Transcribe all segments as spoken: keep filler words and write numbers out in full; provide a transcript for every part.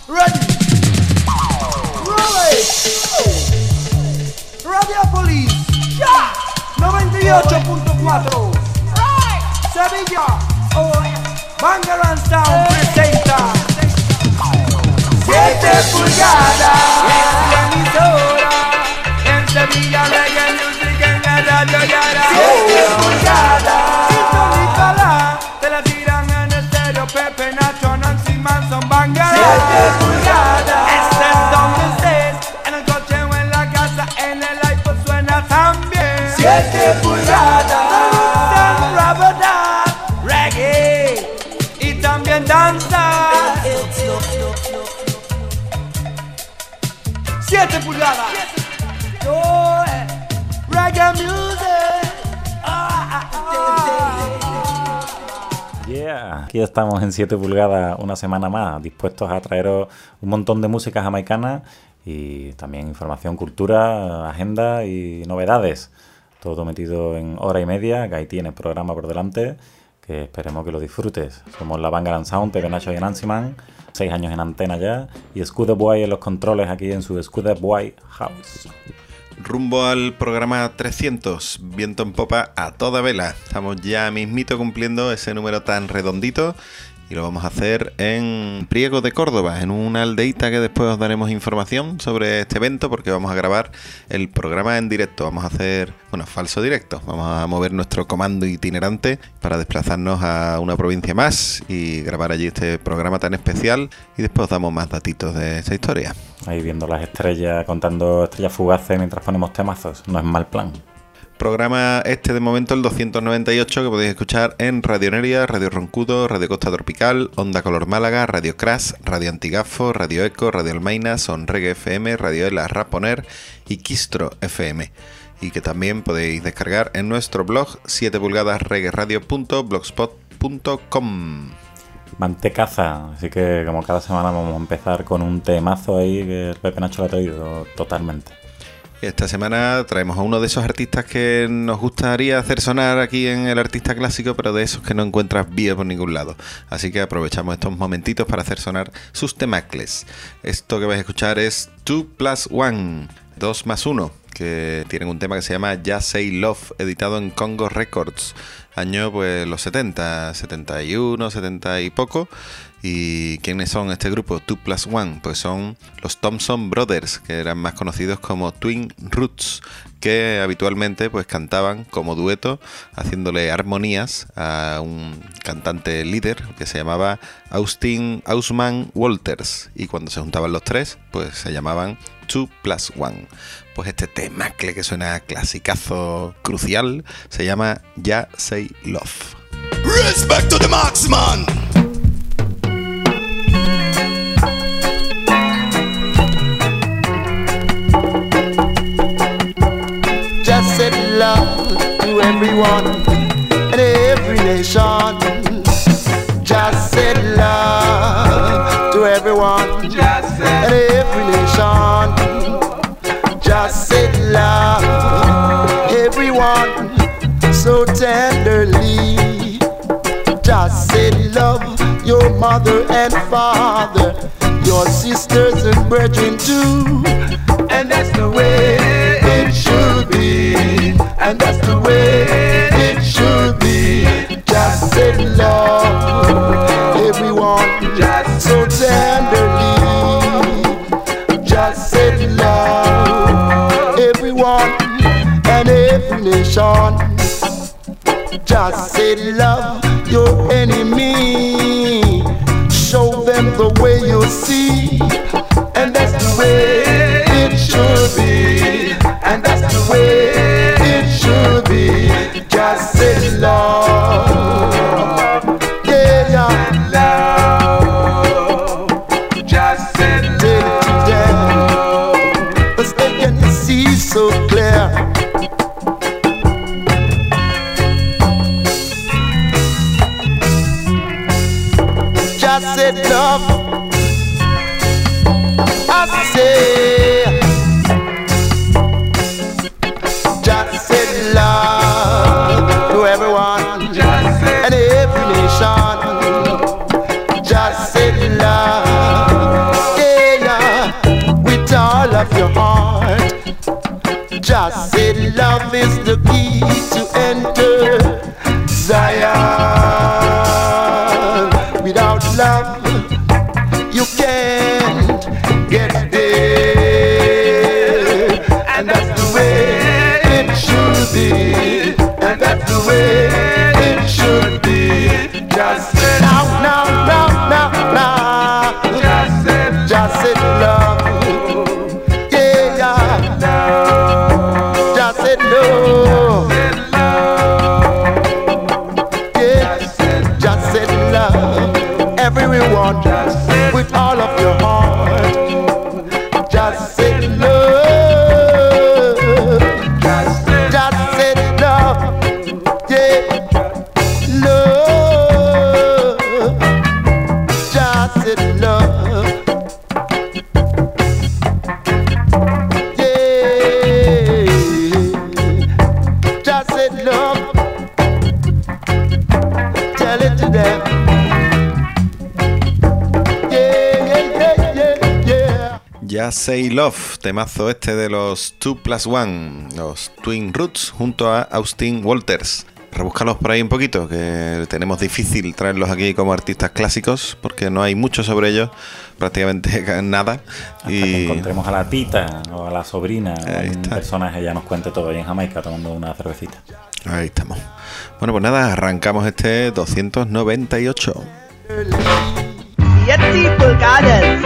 Ready. Roll it. Radiopolis. Ya. noventa y ocho punto cuatro. Sevilla. Oh. Bangarang Sound presenta siete pulgadas. Es emisora. En Sevilla Reggae Music en la radio Yara. siete pulgadas. Sintonízala. Te la tiran en estéreo. Pepe, Nacho, Nancy Manson, Bangarang. siete pulgadas. Estés donde estés. En el coche o en la casa. En el iPod suena también. siete pulgadas. Reggae. Y también danza. siete pulgadas. Oh, eh. Reggae music. Ah, ah, ah. Yeah. Aquí estamos en siete pulgadas una semana más, dispuestos a traeros un montón de música jamaicana y también información, cultura, agenda y novedades. Todo metido en hora y media, que ahí tienes programa por delante, que esperemos que lo disfrutes. Somos la Bangarang Sound, Pepe, Nacho y Nancy Man, seis años en antena ya, y Scooter Boy en los controles aquí en su Scooter Boy House. Rumbo al programa trescientos, viento en popa a toda vela. Estamos ya mismito cumpliendo ese número tan redondito y lo vamos a hacer en Priego de Córdoba, en una aldeita que después os daremos información sobre este evento porque vamos a grabar el programa en directo. Vamos a hacer, bueno, falso directo. Vamos a mover nuestro comando itinerante para desplazarnos a una provincia más y grabar allí este programa tan especial y después os damos más datitos de esta historia. Ahí viendo las estrellas, contando estrellas fugaces mientras ponemos temazos. No es mal plan. Programa este de momento el doscientos noventa y ocho que podéis escuchar en Radio Neria, Radio Roncudo, Radio Costa Tropical, Onda Color Málaga, Radio Crash, Radio Antigafo, Radio Eco, Radio Almaina, Son Reggae F M, Radio Ela Raponer y Quistro F M. Y que también podéis descargar en nuestro blog siete pulgadas reggae radio punto blogspot punto com. Mantecaza, así que como cada semana vamos a empezar con un temazo ahí que el Pepe Nacho lo ha traído totalmente. Esta semana traemos a uno de esos artistas que nos gustaría hacer sonar aquí en El Artista Clásico, pero de esos que no encuentras vía por ningún lado. Así que aprovechamos estos momentitos para hacer sonar sus temacles. Esto que vais a escuchar es two plus one, dos más uno, que tienen un tema que se llama Just Say Love, editado en Congo Records, año pues los setenta, setenta y uno, setenta y poco. ¿Y quiénes son este grupo? two plus one, pues son los Thompson Brothers, que eran más conocidos como Twin Roots, que habitualmente pues cantaban como dueto, haciéndole armonías a un cantante líder que se llamaba Austin Ausman Walters, y cuando se juntaban los tres, pues se llamaban two plus one. Pues este temacle que suena clasicazo crucial se llama Just Say Love. Respect to the marksman. Just said love to everyone and every nation. Just said love to everyone and every nation. Just said love everyone so tenderly. Just said love your mother and father, your sisters and brethren too. And that's the way it should be, and that's the way it should be. Just say love everyone, just so tenderly. Just say love everyone and every nation. Just say love your enemy, show them the way you see, and that's the way it should be, and that's the way it should be. Just say love, yeah, yeah, love. Just say love, but they can see so clear. Just say love, I say. Just say love to everyone and every nation. Just say love, Just said love is the key to enter Zion. Without love, you can't get there. And that's the way it should be. And that's the way it should be. Just said now, now, now, now, now. Just said, just said love. Yeah, yeah. Just said love. Yeah, just said love. Everyone, with all of your heart. Just said love. Just said love. Yeah, love. Just said love. Yeah, just said love. Tell it to them. Just Say Love, temazo este de los two plus one, los Twin Roots, junto a Austin Walters. Rebúscalos por ahí un poquito, que tenemos difícil traerlos aquí como artistas clásicos, porque no hay mucho sobre ellos, prácticamente nada. Hasta y que encontremos a la tita o a la sobrina, Ahí un está. personaje ya nos cuente todo ahí en Jamaica tomando una cervecita. Ahí estamos. Bueno, pues nada, arrancamos este doscientos noventa y ocho. siete pulgadas.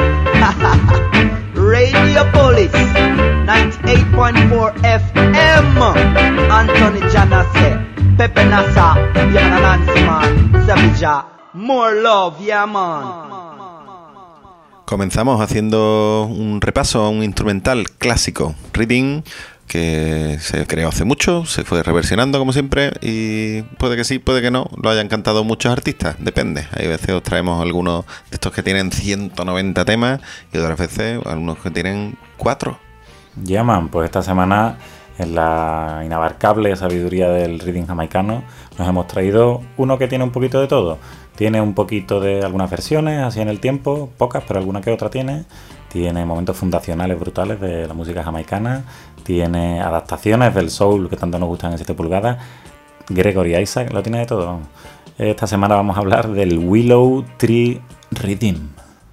Radio Police ninety-eight point four F M. Anthony Janase, Pepe Nasa, yeah, Nancy man, Savija, more love, yeah man. Comenzamos haciendo un repaso a un instrumental clásico, Reading, que se creó hace mucho, se fue reversionando como siempre y puede que sí, puede que no, lo hayan cantado muchos artistas, depende. Hay veces os traemos algunos de estos que tienen ciento noventa temas y otras veces algunos que tienen cuatro. Llaman, pues esta semana en la inabarcable sabiduría del reading jamaicano nos hemos traído uno que tiene un poquito de todo. Tiene un poquito de algunas versiones así en el tiempo, pocas, pero alguna que otra tiene. Tiene momentos fundacionales brutales de la música jamaicana. Tiene adaptaciones del soul que tanto nos gustan en siete pulgadas. Gregory Isaac, lo tiene de todo. Esta semana vamos a hablar del Willow Tree Rhythm.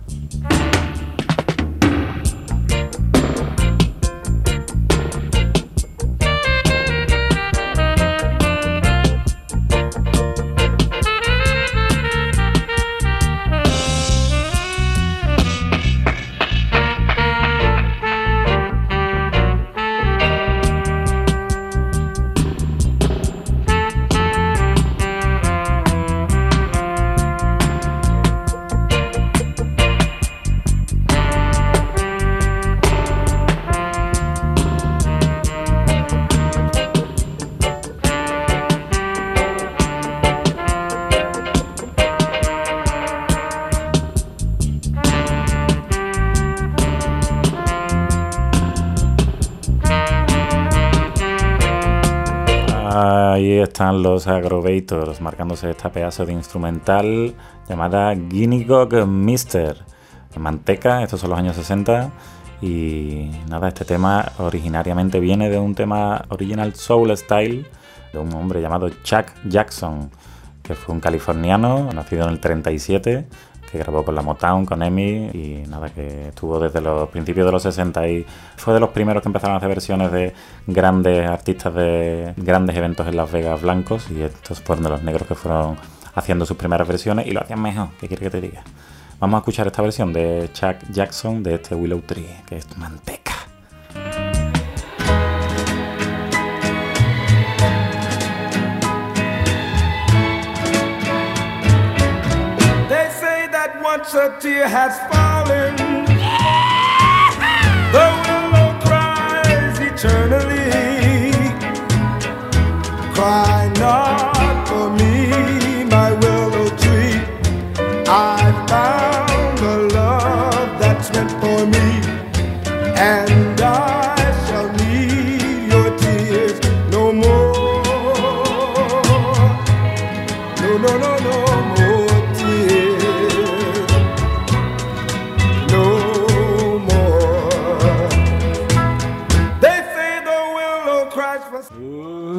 Ahí están los Agrovators marcándose esta pedazo de instrumental llamada Guinea Gog Mister. Manteca, estos son los años sesenta. Y nada, este tema originariamente viene de un tema original soul style de un hombre llamado Chuck Jackson, que fue un californiano nacido en el treinta y siete, que grabó con la Motown, con Emmy, y nada, que estuvo desde los principios de los sesenta y fue de los primeros que empezaron a hacer versiones de grandes artistas de grandes eventos en Las Vegas blancos, y estos fueron de los negros que fueron haciendo sus primeras versiones y lo hacían mejor. ¿Qué quiere que te diga? Vamos a escuchar esta versión de Chuck Jackson de este Willow Tree, que es Manteca. Once a tear has fallen, the willow cries eternally. Cry not for me, my willow tree. I found the love that's meant for me, and I shall need your tears no more. No, no, no, no more.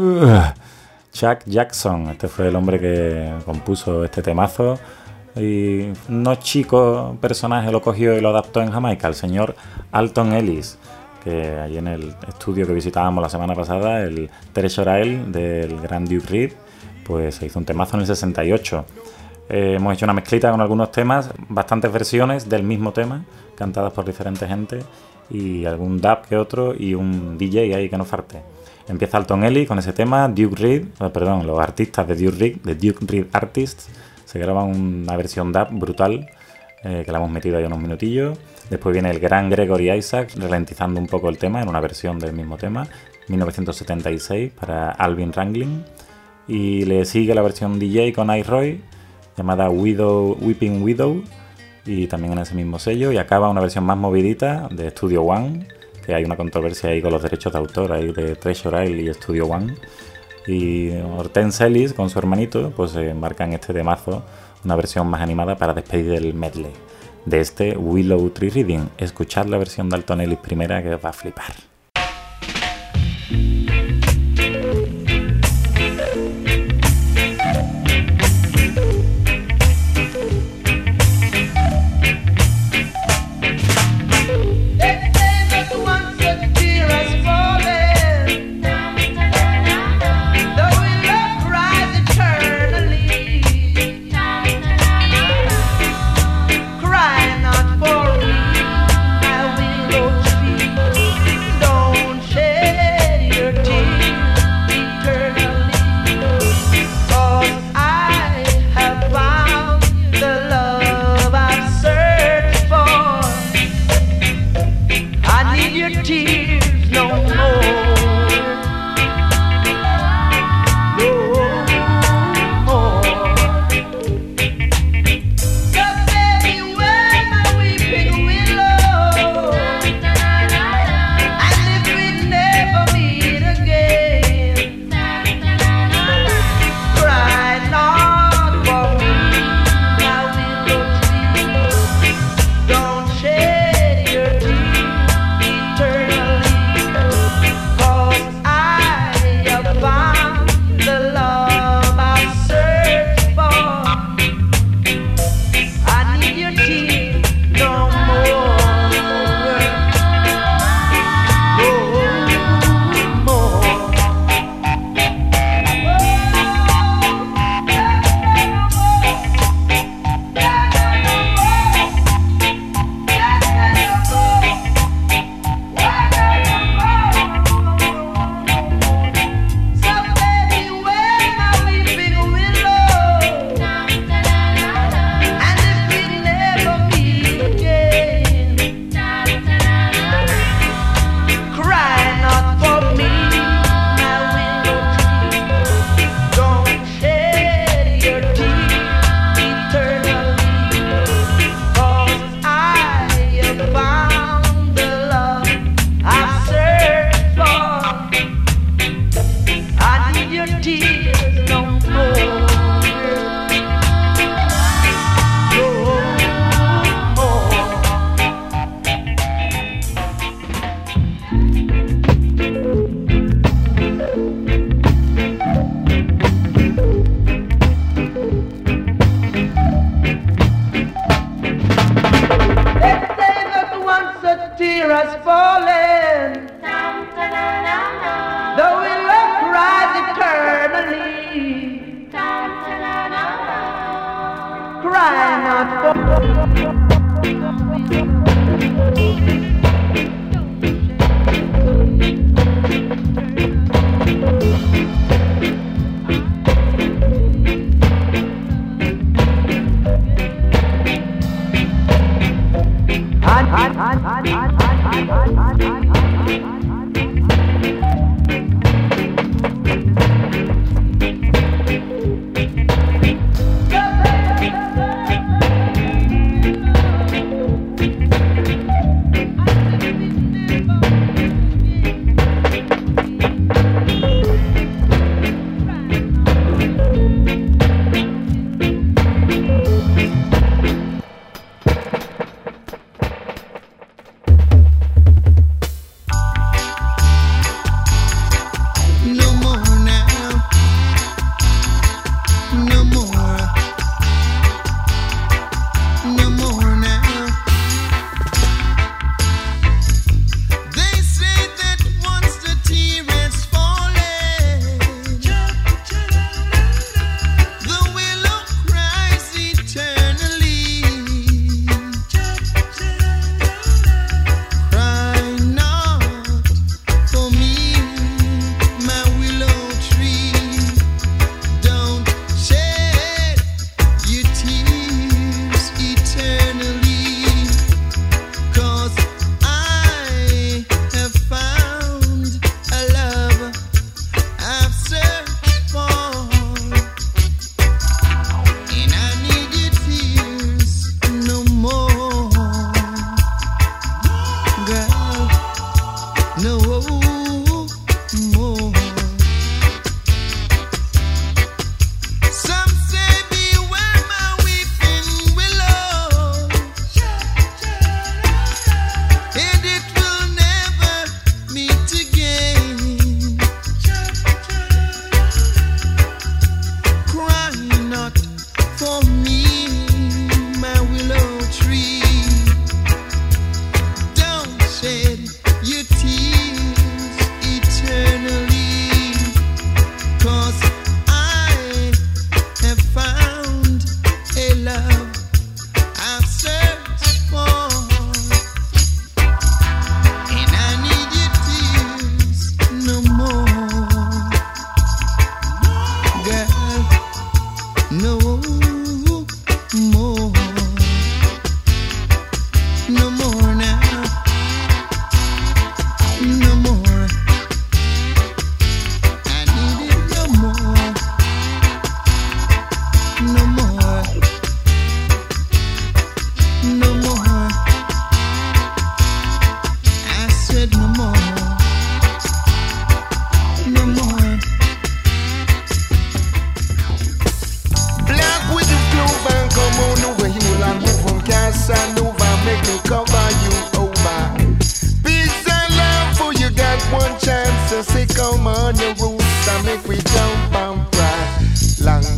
Uh, Chuck Jackson, este fue el hombre que compuso este temazo. Y no chico personaje lo cogió y lo adaptó en Jamaica, el señor Alton Ellis, que allí en el estudio que visitábamos la semana pasada, el Treasure Isle del gran Duke Reid, pues se hizo un temazo en el sesenta y ocho. Eh, hemos hecho una mezclita con algunos temas, bastantes versiones del mismo tema, cantadas por diferentes gente, y algún dub que otro, y un D J ahí que no falte. Empieza Alton Ellis con ese tema, Duke Reid, oh, perdón, los artistas de Duke Reid, de Duke Reid Artists, se graban una versión dub brutal, eh, que la hemos metido ahí unos minutillos. Después viene el gran Gregory Isaacs ralentizando un poco el tema en una versión del mismo tema, mil novecientos setenta y seis, para Alvin Ranglin. Y le sigue la versión D J con Ice Roy, llamada Widow, Weeping Widow, y también en ese mismo sello. Y acaba una versión más movidita de Studio One, que hay una controversia ahí con los derechos de autor ahí de Treasure Isle y Studio One. Y Hortense Ellis con su hermanito pues se embarca en este temazo, una versión más animada para despedir el medley de este Willow Tree Reading. Escuchad la versión de Alton Ellis primera, que os va a flipar.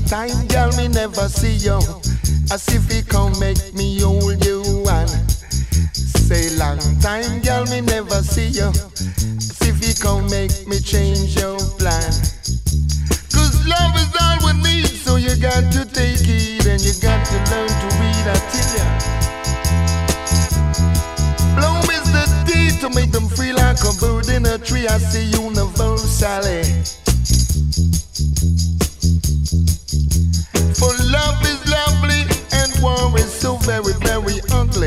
time, girl, me never see you. As if you come make me hold you one. Say long time, girl, me never see you. As if you come make me change your plan. Cause love is all we need, so you got to take it and you got to learn to read, I tell ya. Bloom is the deed to make them feel like a bird in a tree. I see universally. For love is lovely and war is so very, very ugly.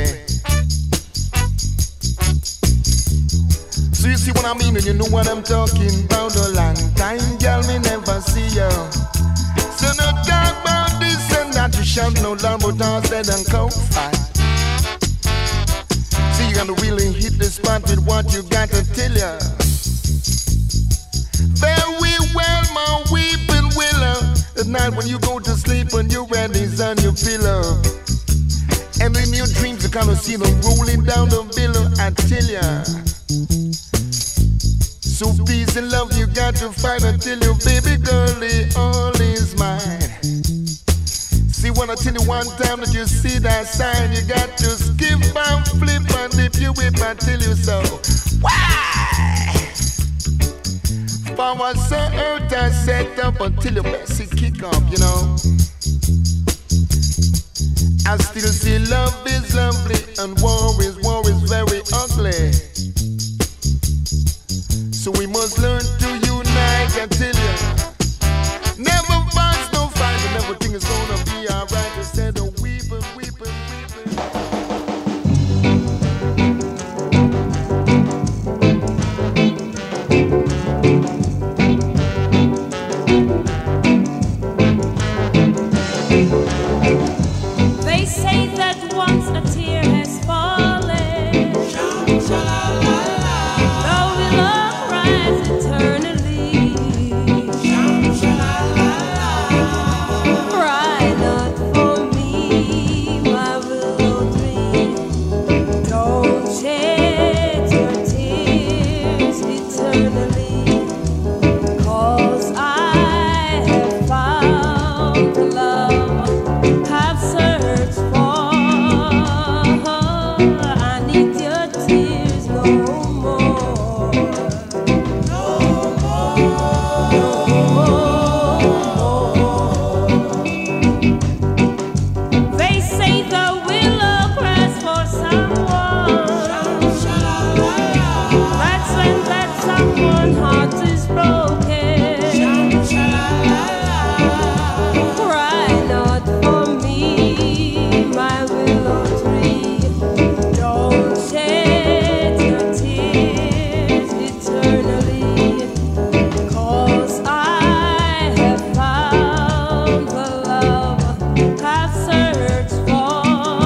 So you see what I mean and you know what I'm talking about. A long time, girl, me never see you. So no talk about this and that. You shout no loud, but all said and go fight. See you gotta really hit the spot with what you got to tell ya. Very well, my weeping willow. At night when you go to sleep and your head is on your pillow. And in your dreams you kind of see them rolling down the billow, I tell ya. So peace and love you got to fight until your baby girlie all is mine. See when I tell you one time that you see that sign, you got to skip and flip and dip your whip, I tell you so. Why? For what's on earth I set up until your messy kick off, you know. I still see love is lovely and war is, war is very ugly. So we must learn to unite, I tell ya. Never fight, no fight, and everything is gonna be alright. Instead of weeping, weeping, weeping. They say that once a tear has fallen, though we love rise eternally. Cry not for me, my willow tree. Don't shed your tears eternally. 'Cause I have found the love I've searched for. I need your tears no more. No more. They say the willow cries for someone. That's when that someone heart is broken. Cry not for me, my willow tree. Don't shed your tears eternally. 'Cause I have found the love I've searched for.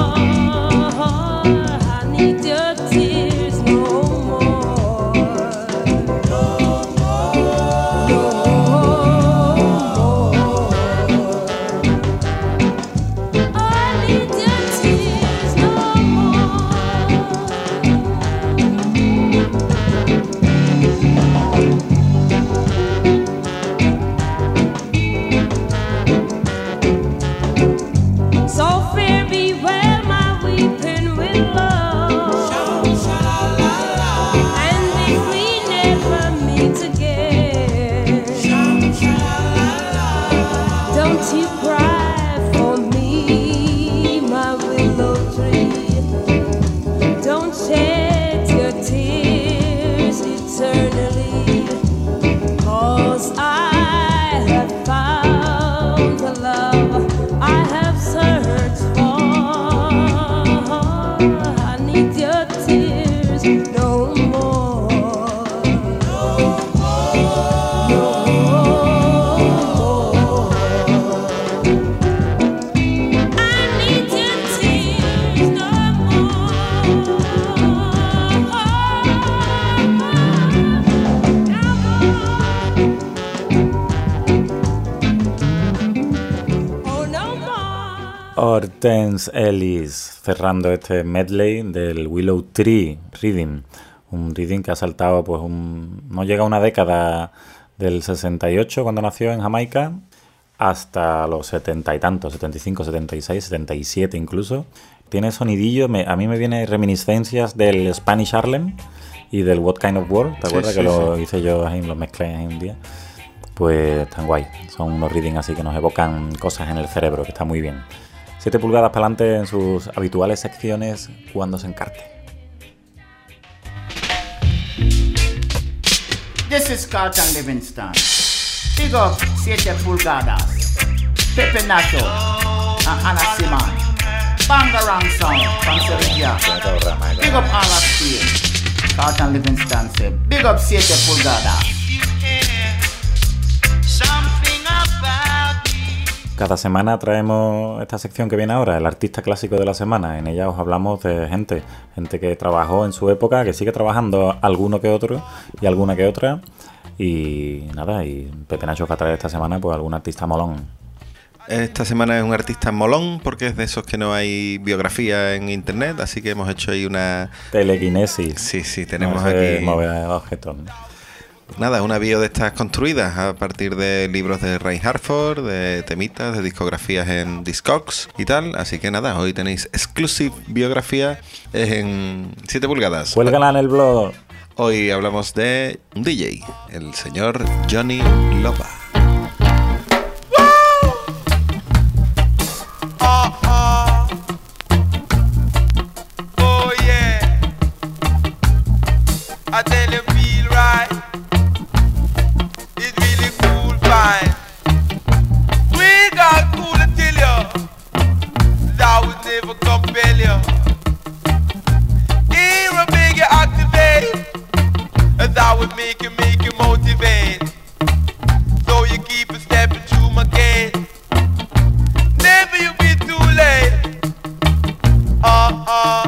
I need your tears no more. No more. No more. I need your tears no more. So fear be well, my weeping willow. And if we never meet again, don't you cry for me, my willow tree. Don't shed your tears eternally. 'Cause I have found the love I have searched for. I need your tears no more. No more. No more. I need your tears no more. Oh, no more. Hortense Ellis cerrando este medley del Willow Tree Rhythm, un rhythm que ha saltado pues un, no llega a una década del sesenta y ocho cuando nació en Jamaica hasta los setenta y tantos, setenta y cinco, setenta y seis, setenta y siete incluso. Tiene sonidillo, me, a mí me viene reminiscencias del Spanish Harlem y del What Kind of World, ¿te Sí, acuerdas? sí, que lo sí. hice yo ahí, los mezclé ahí un día. Pues tan guay, son unos readings así que nos evocan cosas en el cerebro, que está muy bien. siete pulgadas para adelante en sus habituales secciones cuando se encarte. This is Carlton Livingston. Big up siete pulgadas. Pepe Nacho and Anna Simon. Bangarang Sound from Sevilla. Big up all of Spain. Carlton Livingston say, big up siete pulgadas. Cada semana traemos esta sección que viene ahora, el artista clásico de la semana. En ella os hablamos de gente, gente que trabajó en su época, que sigue trabajando alguno que otro y alguna que otra. Y nada, y Pepe Nacho va a traer esta semana pues algún artista molón. Esta semana es un artista molón porque es de esos que no hay biografía en internet, así que hemos hecho ahí una... Telequinesis. Sí, sí, tenemos No sé aquí... mover objetos, ¿no? Nada, una bio de estas construidas a partir de libros de Ray Hartford, de temitas, de discografías en Discogs y tal. Así que nada, hoy tenéis exclusive biografía en siete pulgadas. Cuélgala en el blog. Hoy hablamos de un D J, el señor Johnny Lova. Oh yeah, I tell you feel right. It's really cool, fine. We got cool to tell you that would never compel you. Here I make you activate, and that would make you make you motivate. So you keep a stepping through my gate. Never you be too late. Uh-uh,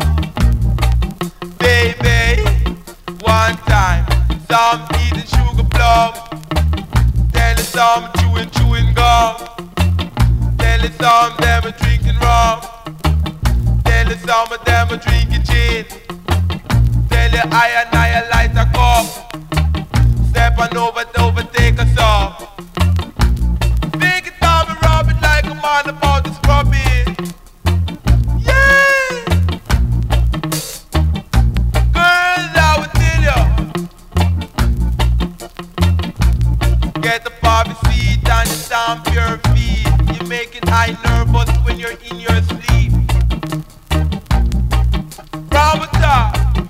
baby, one time, some eating sugar plum, tell it some chewing, chewing gum, tell it some them are drinking rum, tell it some of them are drinking gin, tell it I and I light a cup, step on over, overtake us up, big it down and rub it like a man about to scrub it. Get the Bobby seat and you stamp your feet. You make it high nervous when you're in your sleep. Robota.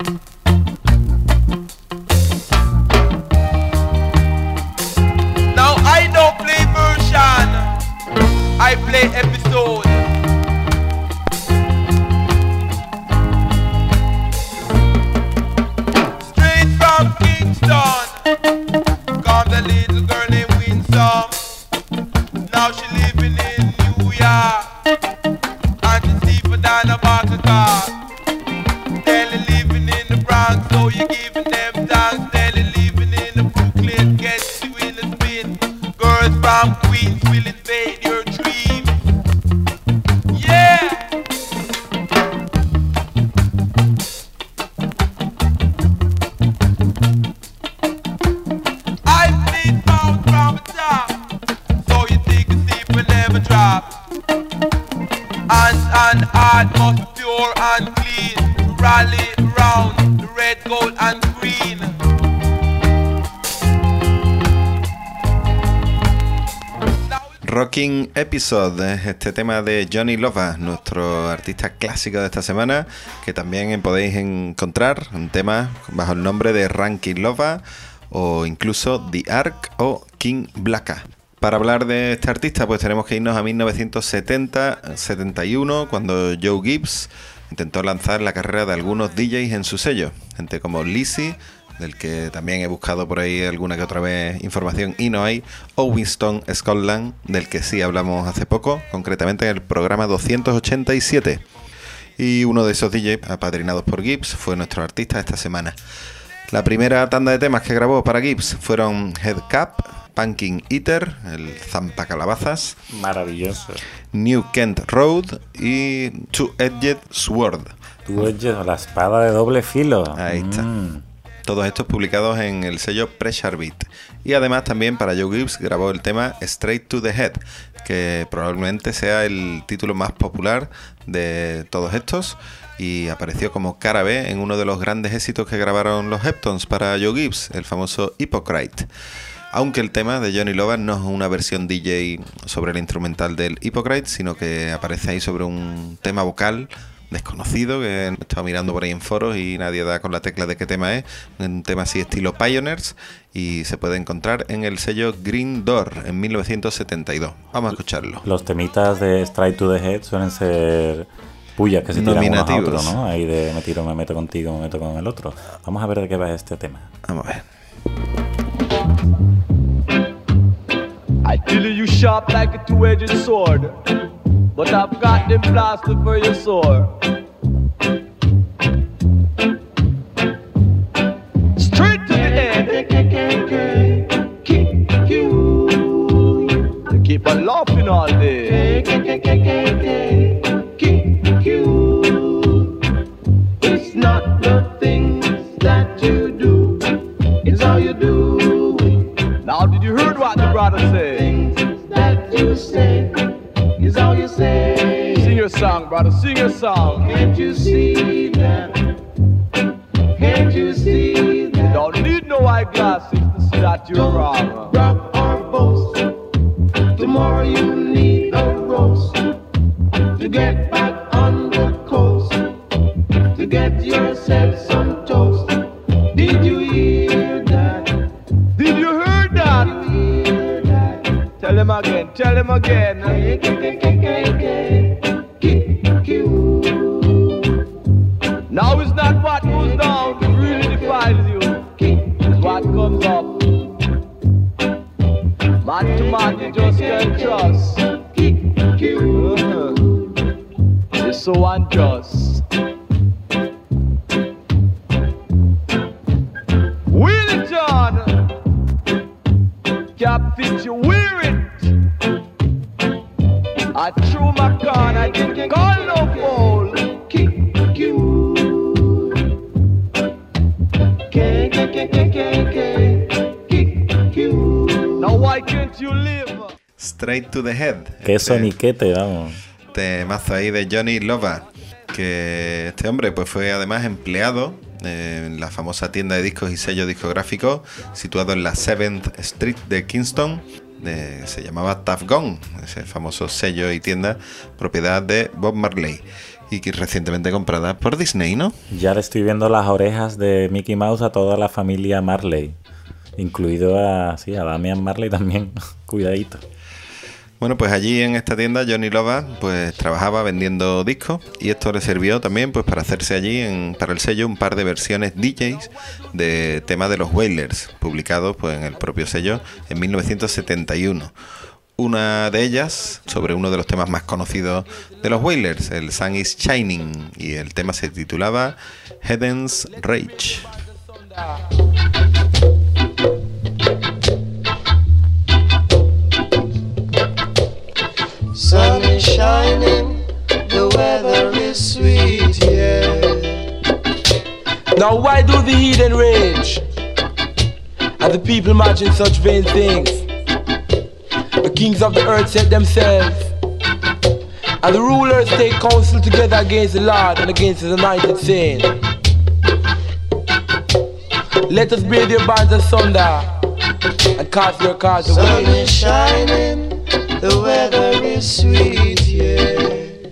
Now I don't play version, I play episode. Straight from Kingston. Come the little girl named Winsome. Now she living in New York, and she's deeper than a box of cars. Nelly living in the Bronx, so you giving them thanks. Nelly living in the Brooklyn, gets you in the spin. Girls from Queens will invade your dreams. Yeah. I played pound from the top, so you take a sip and never drop. Hands and heart must be pure and clean. Rally round the red, gold and green. Rocking Episode es este tema de Johnny Lova, nuestro artista clásico de esta semana, que también podéis encontrar un tema bajo el nombre de Ranking Lova o incluso The Ark o King Blacka. Para hablar de este artista pues tenemos que irnos a mil novecientos setenta setenta y uno, cuando Joe Gibbs intentó lanzar la carrera de algunos D Js en su sello, gente como Lizzy, del que también he buscado por ahí alguna que otra vez información y no hay, o Winston Scotland, del que sí hablamos hace poco, concretamente en el programa doscientos ochenta y siete. Y uno de esos D Js apadrinados por Gibbs fue nuestro artista esta semana. La primera tanda de temas que grabó para Gibbs fueron Headcap, Pumpkin Eater, el Zampacalabazas, Maravilloso. New Kent Road y Two-Edged Sword. Two-Edged, la espada de doble filo. Ahí está. Mm. Todos estos publicados en el sello Pressure Beat. Y además también para Joe Gibbs grabó el tema Straight to the Head, que probablemente sea el título más popular de todos estos, y apareció como cara B en uno de los grandes éxitos que grabaron los Heptones para Joe Gibbs, el famoso Hypocrite. Aunque el tema de Johnny Lovan no es una versión D J sobre el instrumental del Hypocrite, sino que aparece ahí sobre un tema vocal desconocido que he estado mirando por ahí en foros y nadie da con la tecla de qué tema es. Un tema así estilo Pioneers, y se puede encontrar en el sello Green Door en mil novecientos setenta y dos. Vamos a escucharlo. Los temitas de Straight to the Head suelen ser pullas que se tiran unos a otros, ¿no? Ahí de me tiro, me meto contigo, me meto con el otro. Vamos a ver de qué va este tema. Vamos a ver. I tell you sharp like a two-edged sword, but I've got them plaster for your sore. Straight to the head, kick you. You keep on laughing all day. Kick you. It's not the things that you do, it's how you do. Now did you hear what the brother say? Things that you say is all you say. Sing your song, brother, sing your song. Can't you see that? Can't you see that? You don't need no eyeglasses to see that you're don't wrong. Rock or boast. Tomorrow you need a roast to get back on the coast, to get yourself some toast. Did you hear that? Did you hear that? Did you hear that? Tell him again, tell him again. Now it's not what goes down that really defines you, it's what comes up. Man to man you just can't trust. Uh-huh. It's so unjust. Willie John, can't fit you wear it. I threw my gun, I didn't call no fool. Kick you. K, K, K, K, K, K. Kick you. Now why can't you live? Straight to the Head. Qué soniquete, vamos. Temazo ahí de Johnny Lovan, que este hombre pues fue además empleado en la famosa tienda de discos y sello discográfico situado en la seventh Street de Kingston. De, se llamaba Tuff Gong, ese famoso sello y tienda propiedad de Bob Marley y que recientemente comprada por Disney, ¿no? Ya le estoy viendo las orejas de Mickey Mouse a toda la familia Marley, incluido a, sí, a Damian Marley también. Cuidadito. Bueno, pues allí en esta tienda Johnny Lovan pues trabajaba vendiendo discos y esto le sirvió también pues para hacerse allí en, para el sello un par de versiones D Js de temas de los Wailers, publicados pues en el propio sello en mil novecientos setenta y uno. Una de ellas sobre uno de los temas más conocidos de los Wailers, el Sun is Shining, y el tema se titulaba Heaven's Rage. Sun is shining, the weather is sweet, yeah. Now why do the heathen rage, and the people imagine such vain things? The kings of the earth set themselves, and the rulers take counsel together against the Lord and against his anointed saints. Let us braid their bands asunder, and cast their cause away. Sun is shining, the weather is sweet, yeah.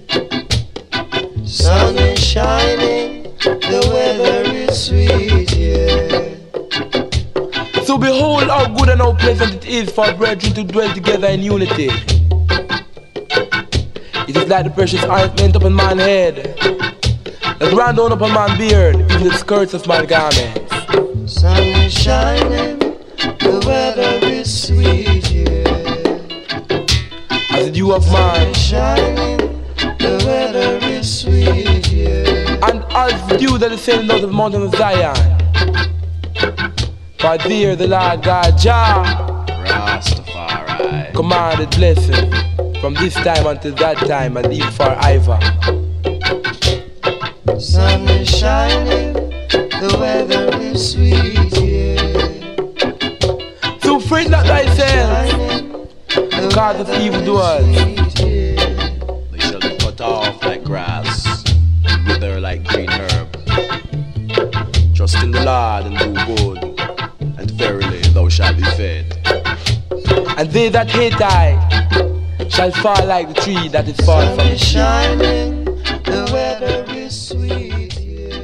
Sun is shining, the weather is sweet, yeah. So behold how good and how pleasant it is for brethren to dwell together in unity. It is like the precious ointment upon my head, that ran down upon my beard, even the skirts of my garments. Sun is shining, the weather is sweet, yeah. As the dew of man, shining, the weather is sweet, yeah. And as the dew that descends out of the mountain of Zion. For there the Lord God Jah Rastafari commanded blessing from this time until that time and even forever. Sun is shining, the weather is sweet, yeah. So cause of evildoers. They shall be cut off like grass, wither like green herb. Trust in the Lord and do good, and verily thou shalt be fed. And they that hate I shall fall like the tree that is far from the shining, the weather is sweet.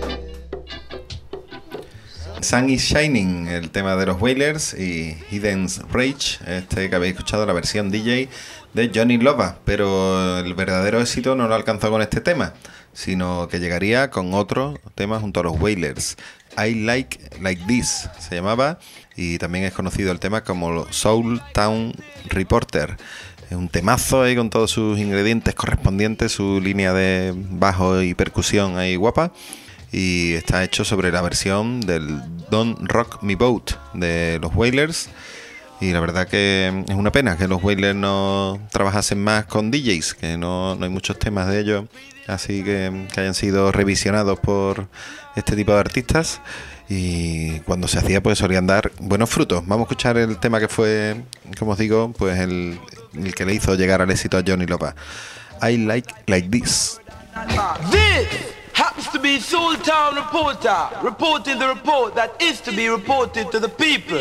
Sun is Shining, el tema de los Wailers, y Hidden's Rage, este que habéis escuchado, la versión D J de Johnny Lova, pero el verdadero éxito no lo alcanzó con este tema, sino que llegaría con otro tema junto a los Wailers. I Like Like This se llamaba, y también es conocido el tema como Soul Town Reporter. Es un temazo ahí con todos sus ingredientes correspondientes, su línea de bajo y percusión ahí guapa, y está hecho sobre la versión del Don't Rock Me Boat de los Wailers. Y la verdad que es una pena que los Wailers no trabajasen más con D Js, que no, no hay muchos temas de ellos así que, que hayan sido revisionados por este tipo de artistas, y cuando se hacía pues solían dar buenos frutos. Vamos a escuchar el tema que fue, como os digo, pues el, el que le hizo llegar al éxito a Johnny Lova. I Like Like This. This happens to be Soul Town Reporter, reporting the report that is to be reported to the people.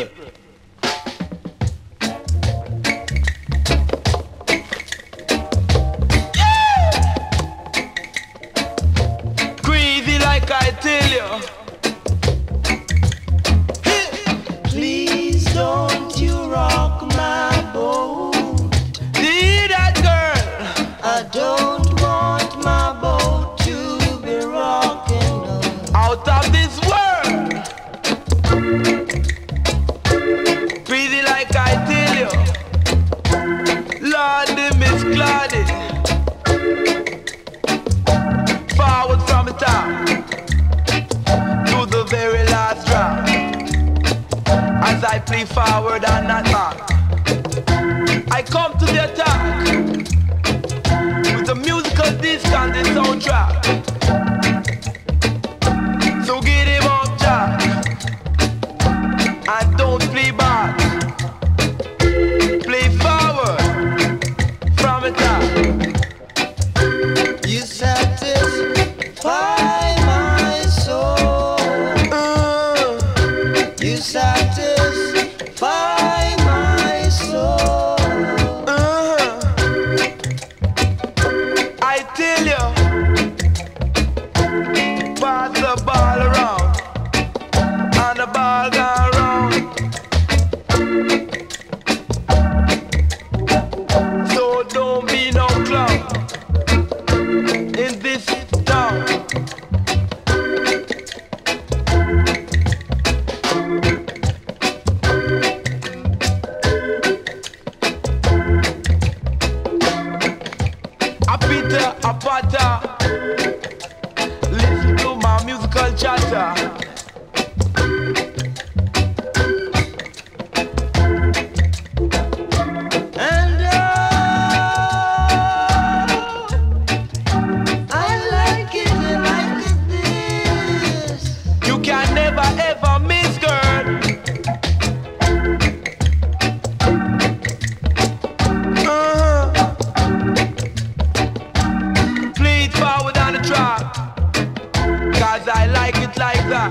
Like I tell you, please don't you rock my boat. See that girl? I don't want my boat to be rocking out of this world. Crazy like I tell you, Lord, they miss Claudia. Forward from the top to the very last drop, as I play forward and not back. I come to the attack with a musical disc on the soundtrack. So get him up, Jack, and don't play back. Play forward from the top. You satisfy my soul. Uh, you satisfy my soul. uh, I tell you, pass the ball around, and the ball gone round. So don't be no clown in this town. A Peter, a Potter, listen to my musical chatter. And oh, I like it, I like it this. You can never ever miss, girl. Uh-huh. Play it forward on the track, cause I like it like that.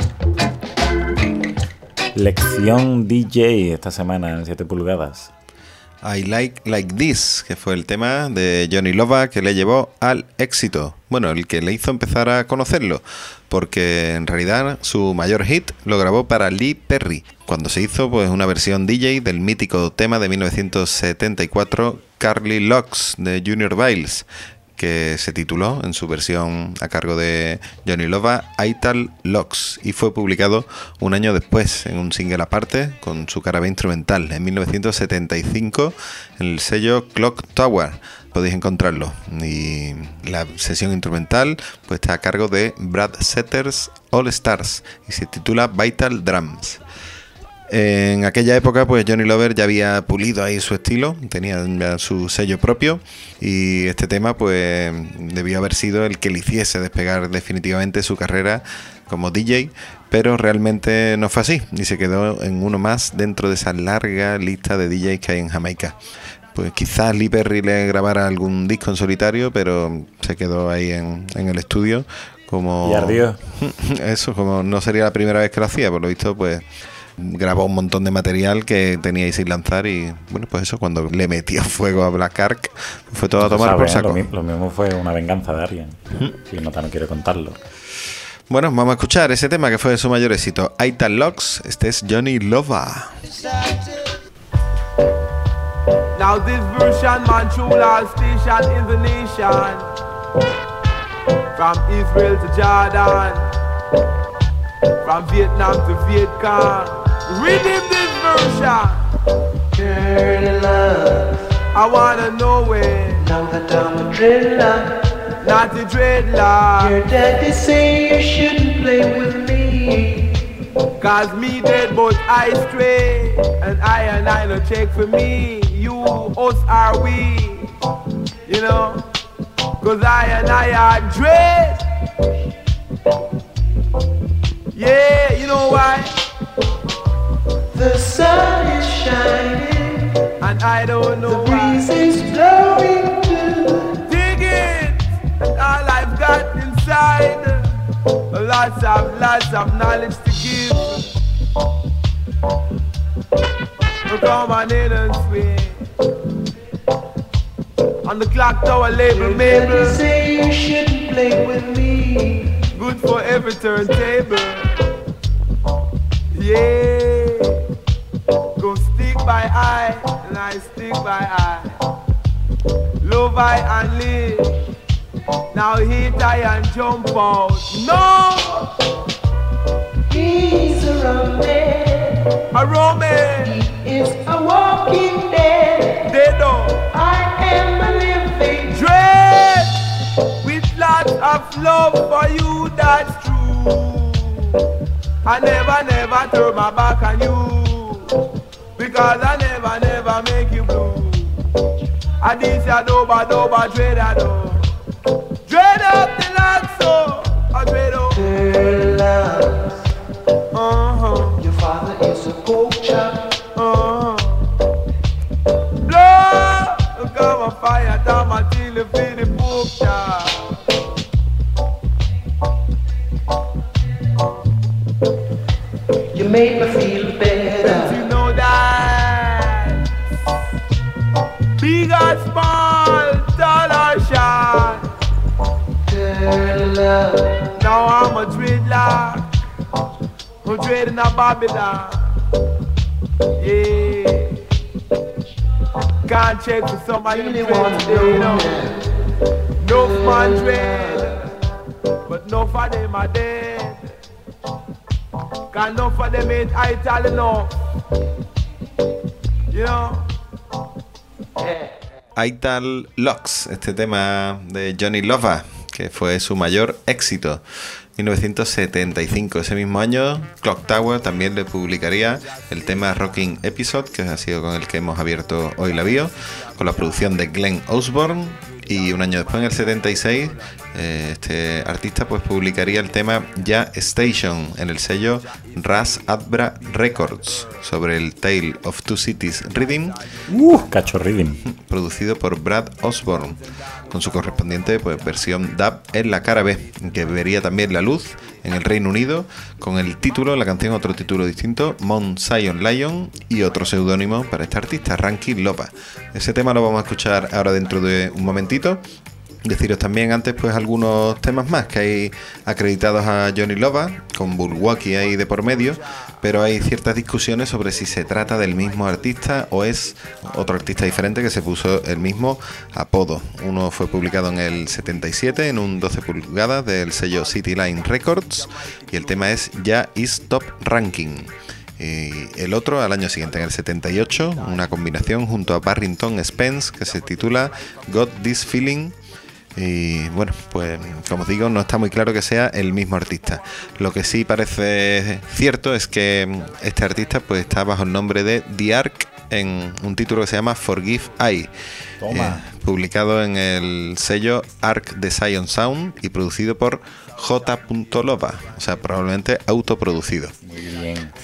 Lección D J esta semana en siete pulgadas. I Like Like This, que fue el tema de Johnny Lova que le llevó al éxito. Bueno, el que le hizo empezar a conocerlo, porque en realidad su mayor hit lo grabó para Lee Perry, cuando se hizo pues una versión D J del mítico tema de mil novecientos setenta y cuatro, Carly Locks, de Junior Biles, que se tituló en su versión a cargo de Johnny Lova Ital Locks, y fue publicado un año después en un single aparte con su cara B instrumental en mil novecientos setenta y cinco en el sello Clock Tower. Podéis encontrarlo, y la sesión instrumental pues está a cargo de Brad Setter's All Stars y se titula Vital Drums. En aquella época pues Johnny Lover ya había pulido ahí su estilo, tenía ya su sello propio, y este tema pues debió haber sido el que le hiciese despegar definitivamente su carrera como D J, pero realmente no fue así y se quedó en uno más dentro de esa larga lista de D Js que hay en Jamaica. pues quizás Lee Perry le grabara algún disco en solitario, pero se quedó ahí en, en el estudio como... Y ardió. Eso, como no sería la primera vez que lo hacía, por lo visto, pues grabó un montón de material que tenía ahí sin lanzar y, bueno, pues eso, cuando le metió fuego a Black Ark, pues fue todo a tomar por saco. Lo, mi- lo mismo fue una venganza de alguien. Si Nota no quiere contarlo. Bueno, vamos a escuchar ese tema que fue su mayor éxito, Ital Locks. Este es Johnny Lova. Now this version, man, true last station in the nation. From Israel to Jordan, from Vietnam to Vietcong. Read him this version. Girl, love, I wanna know it. Know that I'm a dreadlock, not a dreadlock. Your daddy say you shouldn't play with me. Cause me dead but I stray, and I and I no check for me. You, us are we, you know. Cause I and I are dread. Yeah, you know why? The sun is shining, and I don't know the breeze why. Is blowing too. Dig it, and all I've got inside, lots of, lots of knowledge to give. So come on in and swing. On the clock tower label Mabel, say you shouldn't play with me. Good for every turntable. Yeah. Go stick by eye, and I stick by eye. Love I and live. Now hit I and jump out. No! He's a Roman. A Roman. He is a walking dead. Dead on. I am a living dread. With lots of love for you, that's true. I never, never turn my back on you. Because I never, never make you blue. I this ya doba doba dread I do. Dread up the lot so I dread up. Girl loves. Uh-huh. Your father is a pork chop. Uh-huh. Blow. Come on fire down my till you feel the pork chop. You make me feel better. You know that. Big or small, tall or short. Girl, love. Now I'm a dreadlock. I'm dreading a Babylon. Yeah. Can't check for somebody really want to do, you know. No man dread, but no for them are dead. Cause no for them ain't ital enough. You know. Ital Locks, este tema de Johnny Lova, que fue su mayor éxito. mil novecientos setenta y cinco, ese mismo año, Clock Tower también le publicaría el tema Rocking Episode, que ha sido con el que hemos abierto hoy la bio, con la producción de Glenn Osborne. Y un año después, en el setenta y seis, eh, este artista pues publicaría el tema Ya Station en el sello Ras Adbra Records, sobre el Tale of Two Cities Rhythm, uh, cacho rhythm, producido por Brad Osborne, con su correspondiente pues versión dub en la cara B, que vería también la luz en el Reino Unido con el título, la canción otro título distinto, Mount Zion Lion, y otro seudónimo para este artista, Rankin Lova. Ese tema lo vamos a escuchar ahora dentro de un momentito. Deciros también antes pues algunos temas más que hay acreditados a Johnny Lova, con Bulwaukee ahí de por medio, pero hay ciertas discusiones sobre si se trata del mismo artista o es otro artista diferente que se puso el mismo apodo. Uno fue publicado en el setenta y siete en un doce pulgadas del sello City Line Records y el tema es Ya Is Top Ranking. Y el otro al año siguiente, en el setenta y ocho, una combinación junto a Barrington Spence que se titula Got This Feeling. Y bueno, pues como os digo, no está muy claro que sea el mismo artista. Lo que sí parece cierto es que este artista pues está bajo el nombre de The Ark en un título que se llama Forgive I, eh, publicado en el sello Ark de Zion Sound y producido por J. Lova, o sea, probablemente autoproducido. Muy bien.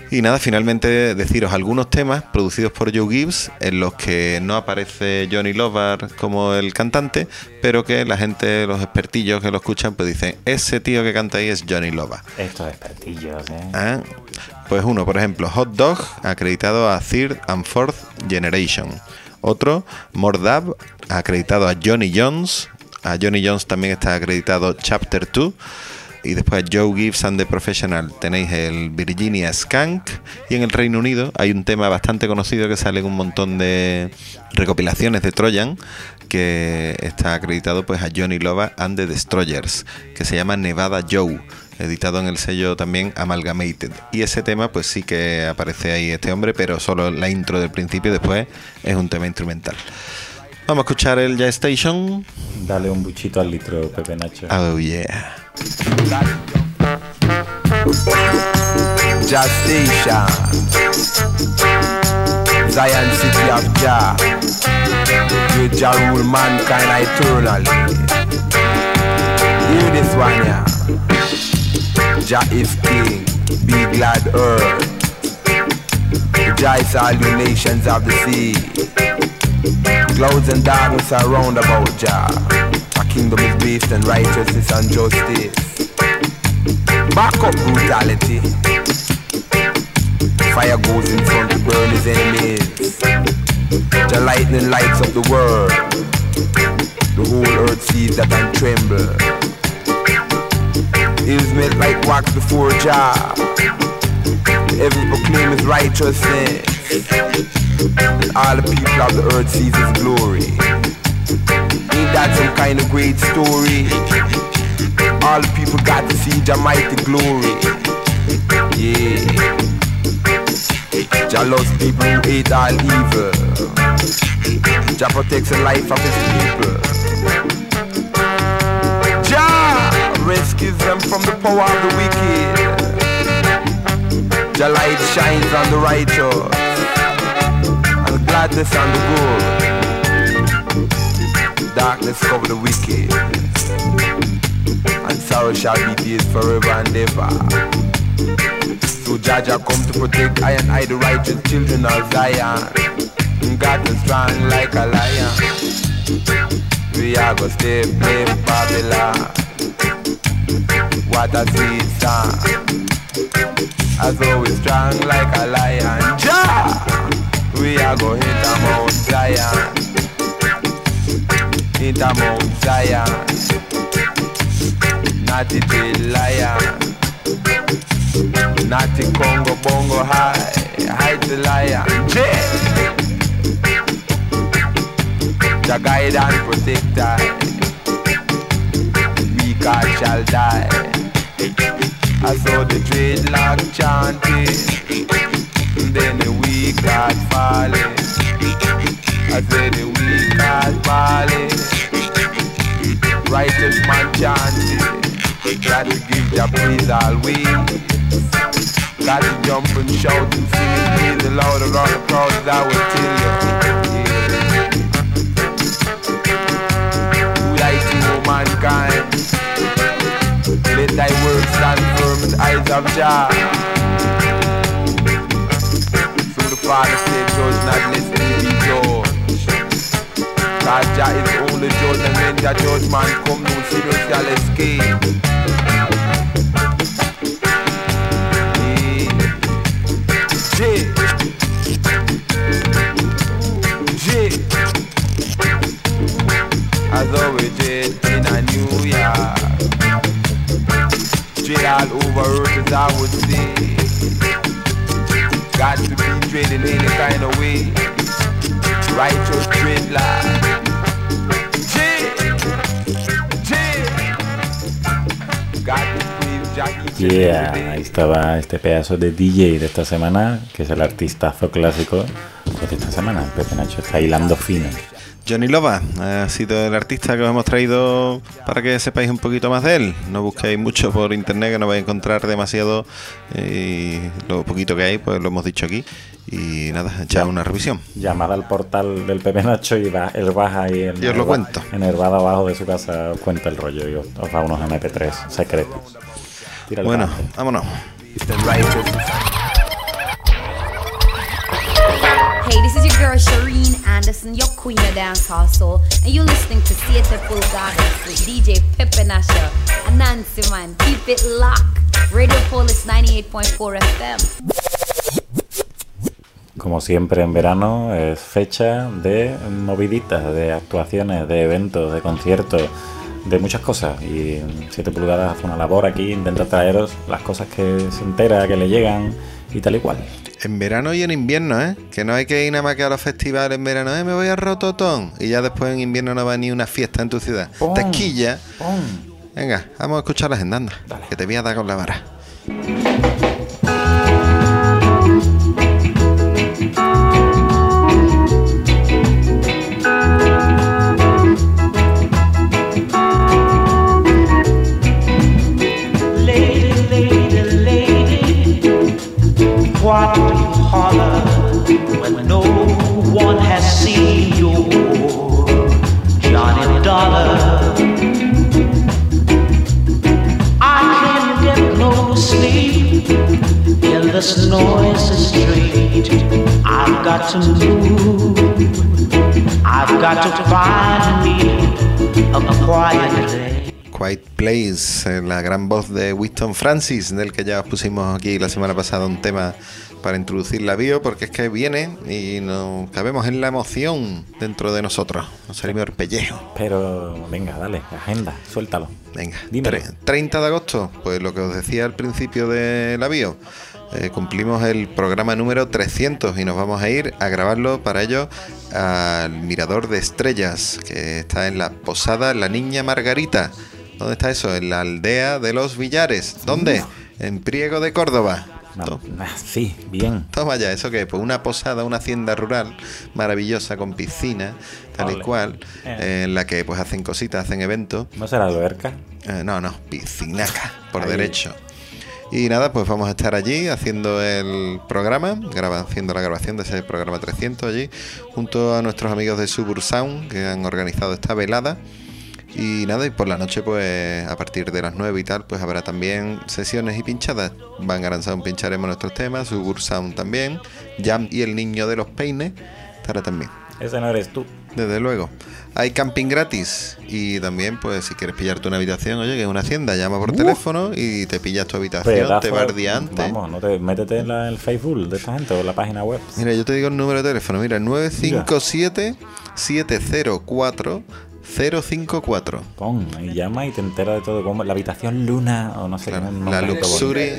Y nada, finalmente deciros algunos temas producidos por Joe Gibbs en los que no aparece Johnny Lover como el cantante, pero que la gente, los expertillos que lo escuchan, pues dicen, ese tío que canta ahí es Johnny Lover. Estos expertillos, ¿eh? ¿Ah? Pues uno, por ejemplo, Hot Dog, acreditado a Third and Fourth Generation. Otro, More Dub, acreditado a Johnny Jones. A Johnny Jones también está acreditado Chapter dos. Y después Joe Gibbs and the Professional tenéis el Virginia Skank. Y en el Reino Unido hay un tema bastante conocido que sale en un montón de recopilaciones de Trojan, que está acreditado pues a Johnny Lover and the Destroyers, que se llama Nevada Joe, editado en el sello también Amalgamated. Y ese tema pues sí que aparece ahí este hombre, pero solo la intro del principio, después es un tema instrumental. Vamos a escuchar el Jazz Station. Dale un buchito al litro, Pepe Nacho. Oh yeah. Jazz Station, Zion City of Jah, where Jah rule mankind eternally. Hear this one, yeah. Jah is king, be glad earth. Jah is all you nations of the sea. Clouds and darkness are round about Jah. A kingdom is based on righteousness and justice. Back up brutality. Fire goes in front to burn his enemies. The lightning lights up the world. The whole earth sees that and tremble. Hills melt like wax before Jah. Heaven proclaim his righteousness. And all the people of the earth sees his glory. Ain't that some kind of great story? All the people got to see Jah mighty glory. Yeah. Jah loves people who hate all evil. Jah protects the life of his people. Jah rescues them from the power of the wicked. Jah light shines on the righteous, and gladness on the good. Darkness cover the wicked, and sorrow shall be days forever and ever. So Jah Jah come to protect I and I, the righteous children of Zion. God is strong like a lion. We are gonna stay in Babylon. What a sweet song. As always strong like a lion. Jah! We are gonna hit a Mount Zion. Hit a Mount Zion. Natty Dread Lion. Natty Congo Bongo High. Hide the lion. Jah! Jah guide and protect I. We God shall die. I saw the dreadlock chanting, then the weak God falling. I said the weak God falling. Righteous man chanting, got to give Jah praise always. Got to jump and shout and sing and praise the Lord around the crowd, as I will tell you. Who like you, O mankind? Let thy word stand firm in the eyes of Jah. So the Father said, judge not lest he be judged. God Jah is the only judge, and when Jah judgment come, no sinner shall escape. Yeah. J. As always, J in a New York. All over earth, as I would say. Got to be dreaded in any kind of way. Righteous dreadlock. J, J. Got to praise Jackie. Yeah, ahí estaba este pedazo de D J de esta semana, que es el artistazo clásico de esta semana. Pepe Nacho está hilando fino. Johnny Lover ha sido el artista que os hemos traído para que sepáis un poquito más de él. No busquéis mucho por internet, que no vais a encontrar demasiado, y lo poquito que hay pues lo hemos dicho aquí. Y nada, echad una revisión. Llamad al portal del Pepe Nacho y va, él baja ahí en, y os lo cuento. En el bar abajo de su casa, os cuenta el rollo y os, os da unos eme pe tres secretos. Tírale bueno, adelante. Vámonos. Hey, this is your girl Shireen Anderson, your queen of dancehall soul, and you're listening to Siete Pulgadas with D J Pepe Nasha and Nancy Man. Keep it locked. Radio Polis ninety-eight point four F M. Como siempre en verano es fecha de moviditas, de actuaciones, de eventos, de conciertos, de muchas cosas. Y siete pulgadas hace una labor aquí, intenta traeros las cosas que se entera, que le llegan y tal y cual. En verano y en invierno, ¿eh? Que no hay que ir nada más que a los festivales en verano. ¿eh? Me voy a Rototón. Y ya después en invierno no va ni una fiesta en tu ciudad. ¡Pum! Tequilla. ¡Pum! Venga, vamos a escuchar la agenda, anda, que te voy a dar con la vara. Lady, lady, lady, what do you holler when no one has seen your Johnny Dollar? I can't get no sleep in this noisy street. I've got to move. I've got to find me a quiet place. Quiet Place, la gran voz de Winston Francis, del que ya os pusimos aquí la semana pasada un tema para introducir la bio, porque es que viene y nos cabemos en la emoción dentro de nosotros, nos salimos el pellejo. Pero venga, dale, agenda, suéltalo. Venga, Dímelo. treinta de agosto, pues lo que os decía al principio de la bio, eh, cumplimos el programa número trescientos y nos vamos a ir a grabarlo para ello al Mirador de Estrellas, que está en la Posada La Niña Margarita. ¿Dónde está eso? En la aldea de los Villares. ¿Dónde? En Priego de Córdoba. No, sí, bien. Toma ya, ¿eso qué? Pues una posada, una hacienda rural maravillosa con piscina, tal Ole. y cual, eh. en la que pues hacen cositas, hacen eventos. ¿No será alberca? Eh, no, no, piscinaca, por Ahí. derecho. Y nada, pues vamos a estar allí haciendo el programa, graba, haciendo la grabación de ese programa trescientos allí, junto a nuestros amigos de Subur Sound, que han organizado esta velada. Y nada, y por la noche, pues a partir de las nueve y tal, pues habrá también sesiones y pinchadas. Van a lanzar un pincharemos nuestros temas, Subur Sound también, Jam y el niño de los peines estará también. Ese no eres tú. Desde luego. Hay camping gratis y también, pues si quieres pillarte una habitación, oye, que es una hacienda, llama por uh, teléfono y te pillas tu habitación, pedazo, te vas el día antes. Vamos, no te, métete en la, el Facebook de esta gente o en la página web. Mira, yo te digo el número de teléfono, mira, nueve cinco siete, siete cero cuatro, cero cinco cuatro. Pon, y llama y te entera de todo, como la habitación Luna o no sé. Claro, no la Luxury,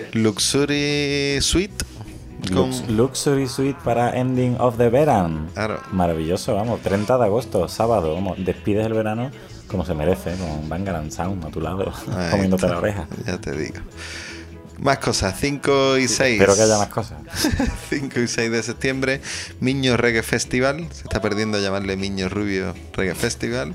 Luxury Suite. Lux, con... Luxury Suite para Ending of the Verano. Claro. Maravilloso, vamos, treinta de agosto, sábado, vamos, despides el verano como se merece, con Bangarang Sound a tu lado, ahí comiéndote está. La oreja. Ya te digo. Más cosas, cinco y seis. Espero que haya más cosas. cinco y seis de septiembre, Miño Reggae Festival. Se está perdiendo llamarle Miño Rubio Reggae Festival.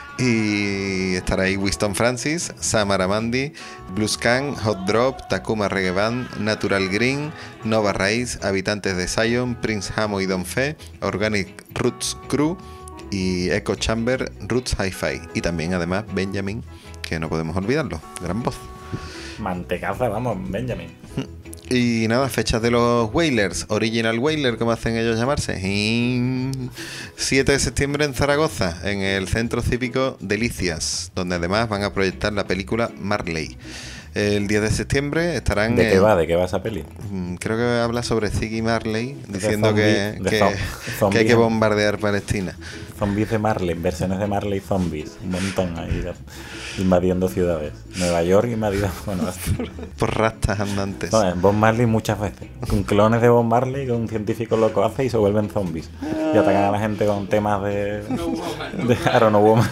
Y estará ahí Winston Francis, Sam Aramandi, Bluescan, Hot Drop, Takuma Reggae Band, Natural Green, Nova Raíz, Habitantes de Zion, Prince Hamo y Don Fe, Organic Roots Crew y Echo Chamber, Roots Hi-Fi. Y también además Benjamin, que no podemos olvidarlo, gran voz. Mantecaza, vamos, Benjamin. Y nada, fechas de los Wailers, Original Wailer, como hacen ellos llamarse. Y siete de septiembre en Zaragoza, en el Centro Cívico Delicias, donde además van a proyectar la película Marley. El diez de septiembre estarán... ¿De qué en, va? ¿De qué va esa peli? Creo que habla sobre Ziggy Marley, diciendo zombie, que, que, zom, que hay que bombardear Palestina. Zombies de Marley, versiones de Marley zombies, un montón ahí invadiendo ciudades. Nueva York invadida, bueno, por, por rastas andantes. No, Bob Marley muchas veces, con clones de Bob Marley que un científico loco hace y se vuelven zombies. Y atacan a la gente con temas de... de I don't know woman.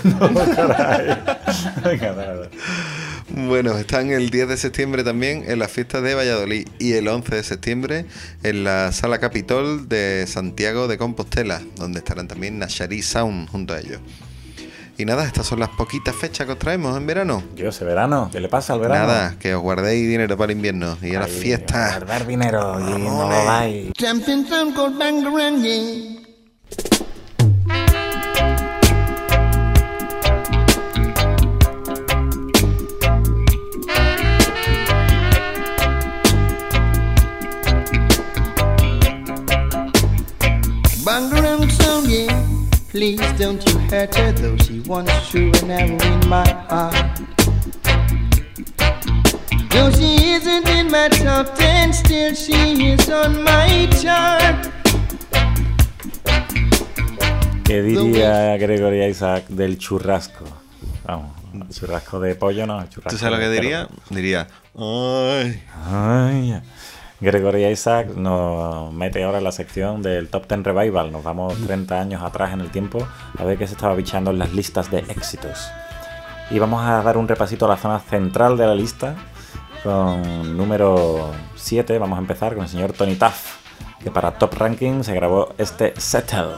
Bueno, están el diez de septiembre también en las fiestas de Valladolid y el once de septiembre en la Sala Capitol de Santiago de Compostela, donde estarán también Nashari Sound junto a ellos. Y nada, estas son las poquitas fechas que os traemos en verano. Yo ese verano, ¿qué le pasa al verano? Nada, que os guardéis dinero para el invierno y a las fiestas. Guardar dinero y no lo vais. Please don't you hurt her, though she once true and ever in my heart. Though she isn't in my top ten, still she is on my chart. ¿Qué diría Gregory Isaac del churrasco? Vamos, churrasco de pollo, no, churrasco. ¿Tú sabes lo que diría? Diría, ay. Ay. Gregory Isaac nos mete ahora en la sección del Top ten Revival. Nos vamos treinta años atrás en el tiempo a ver qué se estaba bichando en las listas de éxitos. Y vamos a dar un repasito a la zona central de la lista con número siete. Vamos a empezar con el señor Tony Tuff, que para Top Ranking se grabó este Settle.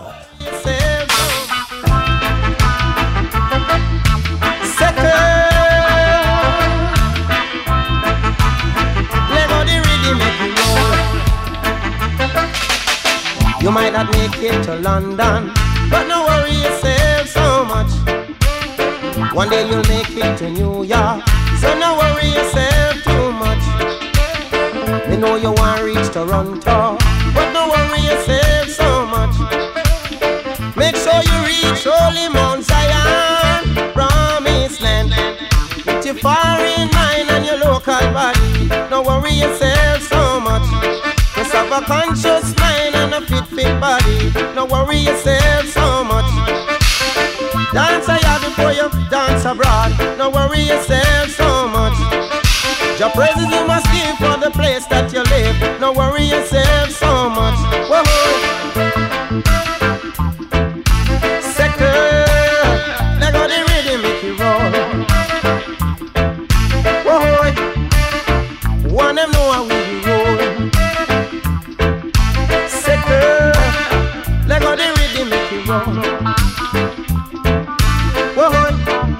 You might not make it to London, but no worry yourself so much. One day you'll make it to New York, so no worry yourself too much. You know you want to reach Toronto, but no worry yourself so much. Make sure you reach Holy Mount Zion, Promised Land. With your foreign mind and your local body, no worry yourself so much. Just have a conscious mind and a fit fit body. No worry yourself so much. Dance here before you dance abroad. No worry yourself so much. Your praises you must give for the place that you live. No worry yourself so much. Whoa. Second, let go the rhythm make you roll. Whoa. One them know how we roll. Let go the rhythm make you roll. Whoa.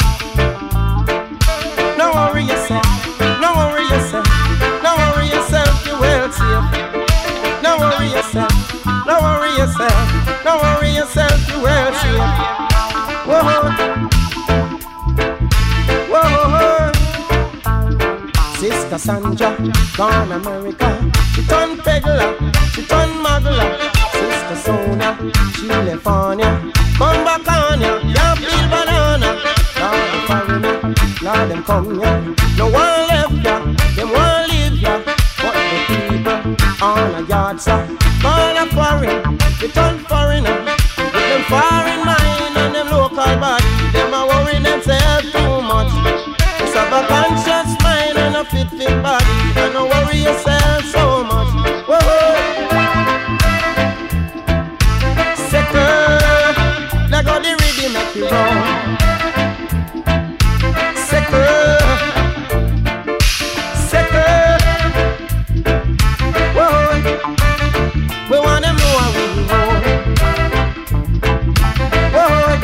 No worry yourself, no worry yourself, no worry yourself, you will safe. No worry yourself, no worry yourself, no worry yourself, you will safe. Whoa. Whoa. Sister Sandra, gone America. She turn peddler, she turn muggler. Sister Sonia, she left on ya. Come back on ya, ya feel banana. Lord the foreigner, Lord them come ya. No one left ya, them one leave ya. But the people on a yard side, all a foreign, they turn foreigner. With them foreign mind and them local body, them a worry themselves too much. Just have a conscious mind and a fit fit body, and don't worry yourself so much. Whoa. Let go the rhythm make you roll. Second, second. Whoa. We want them know how we roll. Whoa.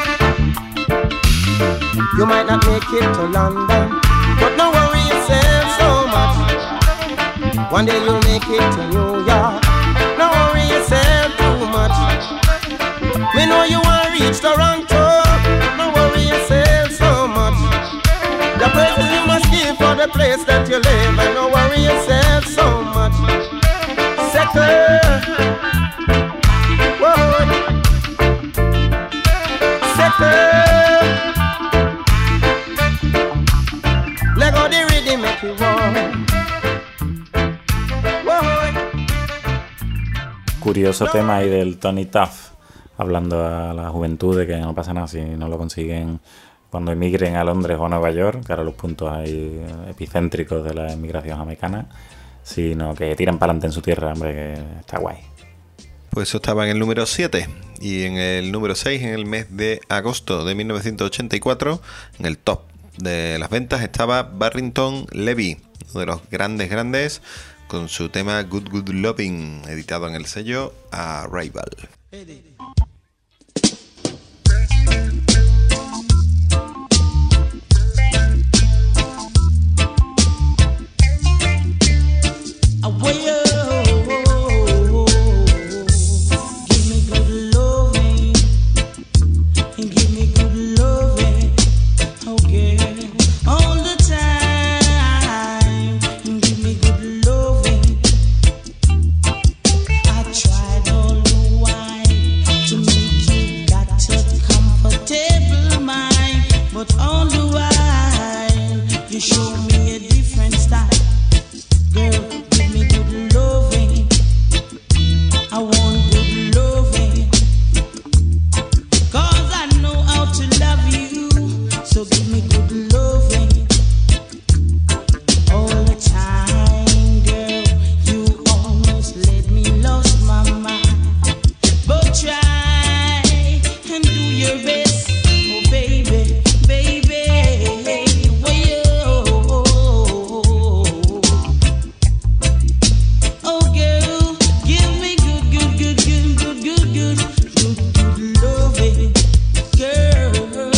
You might not make it to London, but no worry yourself so much. One day you'll make it to New York. No worry yourself too much. We know you want to reach Toronto. No worry yourself so much. The praises you must give for the place that you live. And no worry yourself so much. Second. Whoa. Second. Let go the rhythm make you roll. Curioso tema ahí del Tony Tuff, hablando a la juventud de que no pasa nada si no lo consiguen cuando emigren a Londres o a Nueva York, que ahora los puntos ahí epicéntricos de la emigración jamaicana, sino que tiran para adelante en su tierra, hombre, que está guay. Pues eso estaba en el número siete. Y en el número seis, en el mes de agosto de mil novecientos ochenta y cuatro, en el top de las ventas estaba Barrington Levy, uno de los grandes grandes, con su tema Good Good Loving, editado en el sello Arrival. To but all the while you show me a different style. Girl, give me good loving. I want good loving. Cause I know how to love you. So give me good loving. All the time, girl, you almost let me lose my mind. But try and do your best. Oh baby, baby, whoa. Oh girl, give me good, good, good, good, good, good, good, good, good loving. Girl,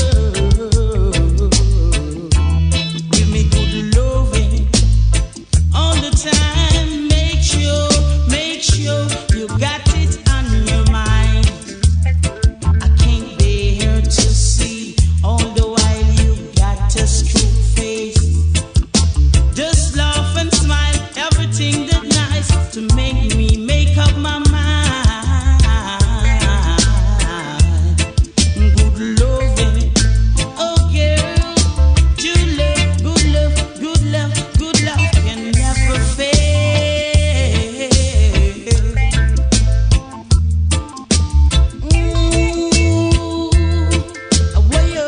give me good loving all the time. Make sure, make sure you got it on your mind. I can't bear to see all the while you got a screw face. Just laugh and smile, everything that nice to make me make up my mind. Good loving, oh girl, true love, good love, good love, good love can never fail. Ooh, whoa.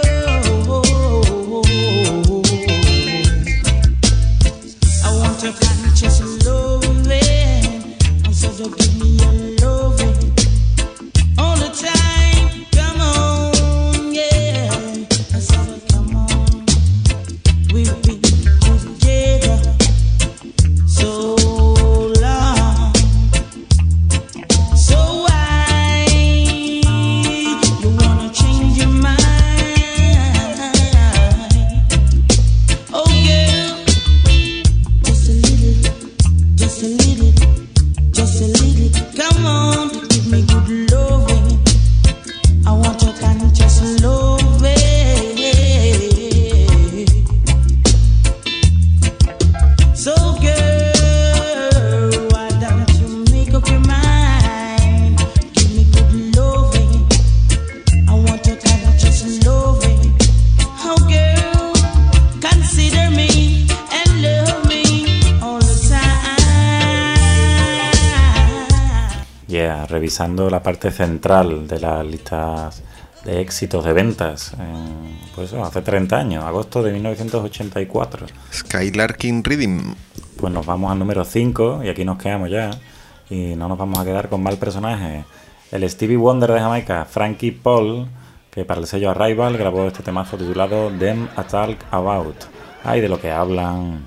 I want a conscious loving, and so don't give me a loving all the time. Come on, yeah, I said come on. We've been together so long, so why you wanna change your mind? Oh girl, just a little, just a little, just a little. Come on, give me good loving. I want a conscious loving. So girl, why don't you make up your mind? Give me good loving. I want a conscious loving. Oh girl, consider me and love me all the time. Yeah, revisando la parte central de las listas de éxitos de ventas, en, pues eso, hace treinta años, agosto de mil novecientos ochenta y cuatro. Skylarking Rhythm. Pues nos vamos al número cinco y aquí nos quedamos ya. Y no nos vamos a quedar con mal personaje. El Stevie Wonder de Jamaica, Frankie Paul, que para el sello Arrival grabó este temazo titulado Them a Talk About. Ay, de lo que hablan.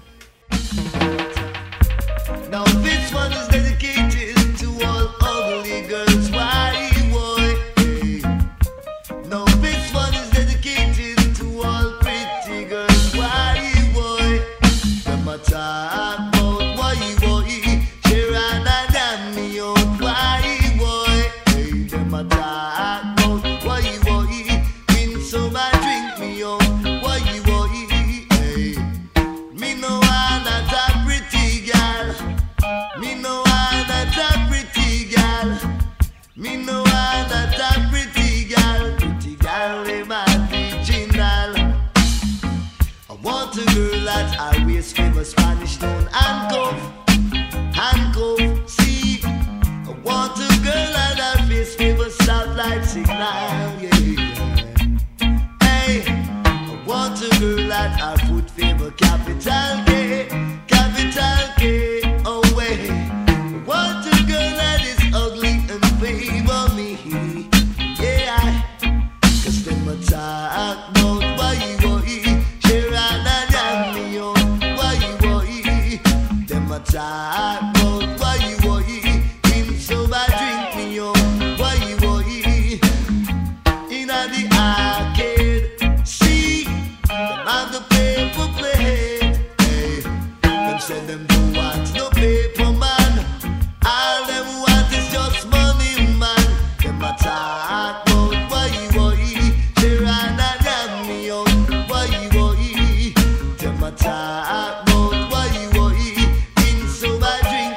Now this one is dedicated to all ugly girls, why boy? Hey. Now this one is dedicated to all pretty girls, why boy? Them a talk about why boy? Sharon and Danny out, why boy? Hey. Them a talk about why boy? Win some and drink me out, why boy? Hey. Me no want a pretty girl. Me no want a pretty girl. Me no want a pretty girl. Pretty girl, they might be original. I want a girl that I waist famous Spanish town handcuff, handcuff. See, I want a girl that I face famous South Light signal. Yeah, yeah. Hey, I want a girl that I put favor capital K, capital K. Oh wait, I want a girl that is ugly and favor me. Yeah, cause them a talk about why boy, Sharon and Danny on why boy. Them a talk about why boy, him so bad drink me on why boy. Inna the arcade, see them have the paper plate. Hey, them say them do want no paper man. All them want is just money man. Them a talk about why boy, Sharon and Danny on why boy. Them a talk about why boy, in so bad drink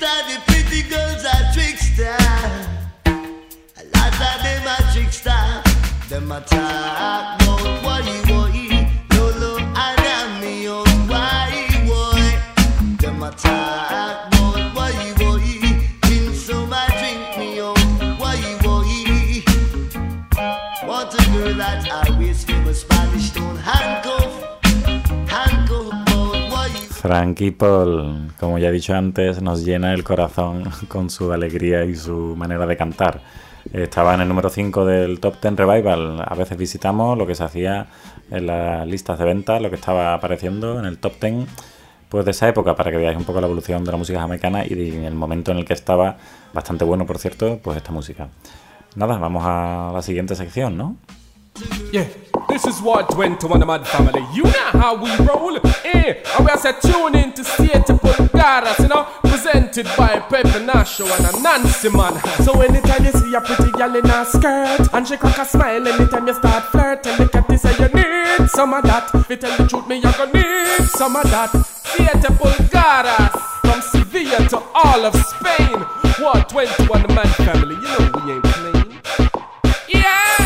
of the pretty girls are trickster. A lot of them are trickster. Them a talk about what you want. Lolo and I'm me own why boy. Them a talk about what you want. In some I drink me own why boy. Want a girl that always feel Spanish stone handcuff. Handcuff about what you. Frankie Paul, como ya he dicho antes, nos llena el corazón con su alegría y su manera de cantar. Estaba en el número cinco del Top diez Revival. A veces visitamos lo que se hacía en las listas de ventas, lo que estaba apareciendo en el Top diez pues de esa época, para que veáis un poco la evolución de la música jamaicana y en el momento en el que estaba, bastante bueno por cierto, pues esta música. Nada, vamos a la siguiente sección, ¿no? Yeah, this is what went to one of my family. You know how we roll. Eh, and we are set tune in to State Pulgadas, you know, presented by Pepe Nacho and a Nancy man. So anytime you see a pretty girl in a skirt and she crack a smile, anytime you start flirting, look at this and you need some of that. If you tell the truth, me you gonna need some of that. State Pulgadas, from Sevilla to all of Spain. What went to one of my family? You know we ain't playing. Yeah.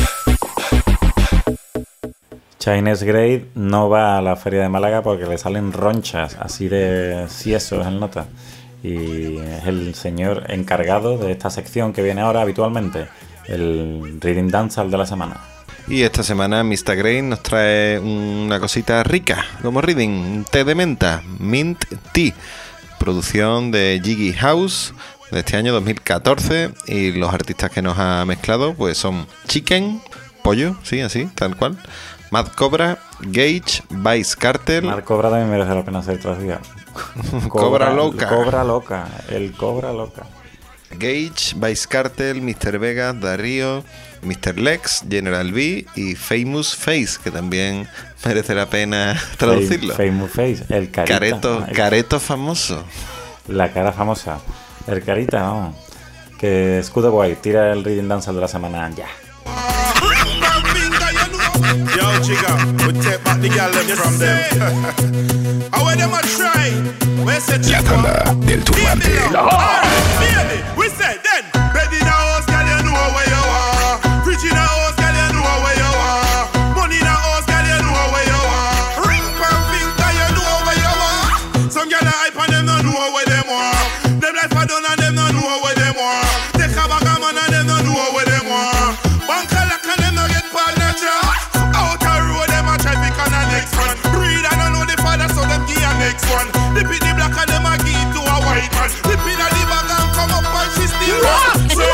Chinese Grade no va a la feria de Málaga porque le salen ronchas, así de sieso es el nota. Y es el señor encargado de esta sección que viene ahora habitualmente, el Reading Dancehall de la semana. Y esta semana mister Gray nos trae una cosita rica, como Reading, un té de menta, Mint Tea, producción de Jiggy House de este año dos mil catorce, y los artistas que nos ha mezclado pues son Chicken, pollo, sí, así, tal cual, Mad Cobra, Gage, Vice Cartel. Mad Cobra también merece la pena ser traducida. Cobra, Cobra Loca. Cobra Loca, el Cobra Loca. Gage, Vice Cartel, mister Vegas, Darío, mister Lex, General B y Famous Face, que también merece la pena traducirlo. Famous Face, el carita. Careto, el... careto famoso. La cara famosa. El carita, vamos. Que Escudo Guay, tira el Reading Dancehall de la semana ya. Yo, chica, we take back the girl from them. How are them a try? Where's the chica? La tanda del turbante. Baby, we say then. Bed in a house, girl, you know where you are. Fridge in a house, girl, you know where you are. Money in a house, girl, you know where you are. Ring pan finger, you know where you are. Some girl are hype and them don't know where them are. Them life are done and them don't know where them are. Take a bag of man and them don't know where them are. Bank a lock and them don't get partnership. Next one, the pit the black and them a give to a white man. The pin of the bag and come up and she still rock. So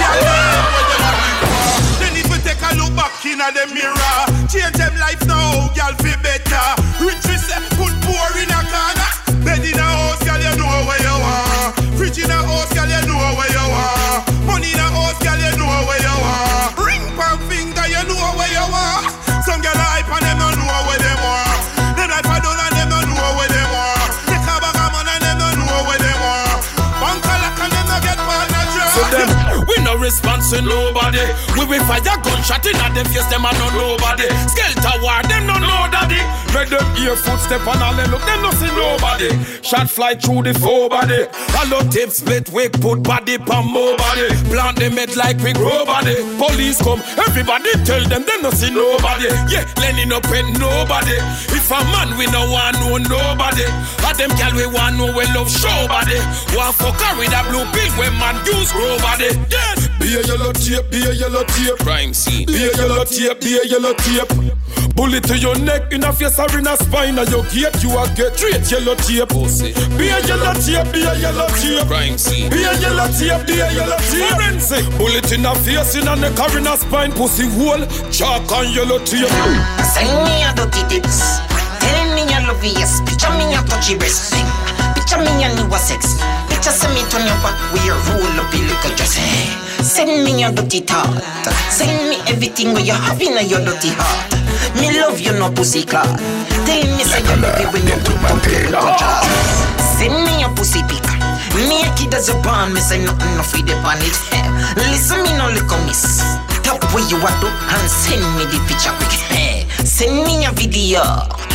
then if we take a look back in a the mirror, change them life now, girl feel better. Rich we say put poor in a corner. Bed in a house, girl you know where you are. Fridge in a house, girl you know where you are. Money in a house, girl you know where you are. Ring pan finger, you know where you are. Some girl a hype and them don't know where them are. Them life a done and them don't know where them are. Take a bag of man and them don't know where them are. Bank a lock and them don't get partnership. So them, we no response to nobody. We will fire gunshot in at them face, them and no nobody. Skelter war, them no know daddy. Make them hear footstep and all them look, them no see nobody. Shot fly through the four body. Hello tape split, wig put body pan more body. Plant them head like we grow body. Police come, everybody tell them they no see nobody. Yeah, Lenny no pen nobody. If a man we no want know nobody. But them gal we want know we love show body. Want fuck her with a blue pill when man use grow body. Yes, be a yellow tape, be a yellow tape. Crime scene. Be a yellow tape, be a yellow tape. Bullet to your neck, in a face or in a spine, and you get you a get straight yellow tape. Be a yellow tape, be a yellow tape. Crime scene. Be a yellow tape, be a yellow tape. Forensic. Bullet in a face, in a neck or in a spine, pussy hole, chalk and yellow tape. Send me a dirty tips. Tell me you love yes. Picture me a touchy breast. Picture me a new sex. Picture send me turn your back where you roll up your little dress. Send me your dirty thought. Send me everything where you have in your dirty heart. Me love you no pussy clot. Tell me say you love you when you put up your little jaw. Send me your pussy pic. Make it as a bond. Me say nothing no feed upon it. Listen me no little miss. Top where you are do and send me the picture quick. Send me a video.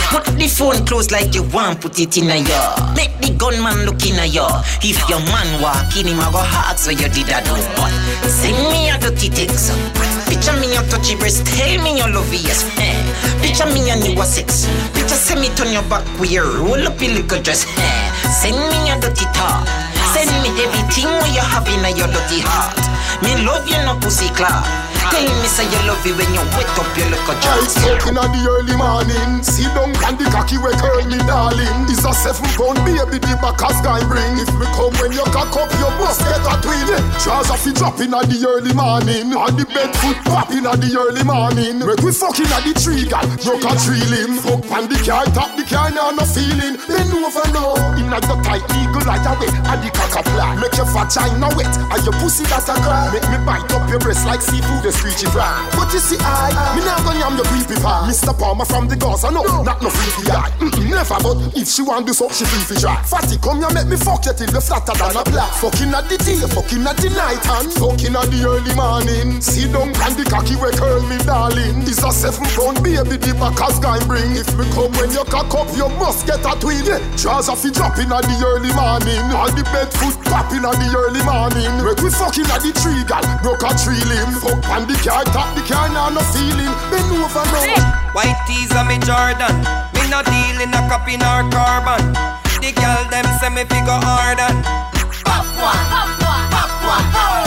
Put the phone close like you want, put it in a ya. Make the gunman look in a ya. If your man walk in, him a go ask where you did a do. But send me a dirty text. Picture me a touchy breast, tell me your love yes. Eh. Picture me a new sex. Picture send me turn your back with your roll up your little dress. Eh. Send me a dirty talk. Send me everything what you have in your dirty heart. Me love you no pussy clap. Tell me say you love you when you wet up your little dress. I smoking in the early morning. See down and the cocky we curl me darling. It's a seven pound baby the back a sky bring. If me come when you cock up your bust get a twin. Trousers fi drop in the early morning. And the bed foot pop in the early morning. Make we fucking at the tree gal, broke a tree limb. Fuck on the car, top the car now no feeling. Bend over now. Inna the tight eagle like a wet and the cock a fly. Make your fat china wet and your pussy that a cry. Make me bite up your breast like seafood the screechy fry. But you see I, me now gonna yam your creepy pie. Mister Palmer from the Gaza, no, not no freaky guy. Mm-mm, never, but if she want do so, she feel fi try. Fatty, come here, make me fuck you till the flatter than a black. Fucking at the day, fucking at the night and fucking at the early morning. See down and the cocky we curl me darling. It's a seven pound baby the back a sky bring. If me come when you cock up, you must get a twin. Trousers fi drop in at the early morning. All the bed foot pop in at the early morning. Make we fucking at the tree gal, broke a tree limb. Fuck on the car, top the car now no feeling. Bend over now. White tees on me Jordan. Me no deal in a copy nor carbon. The girl them say me figure harder. Pop one, pop one, pop one,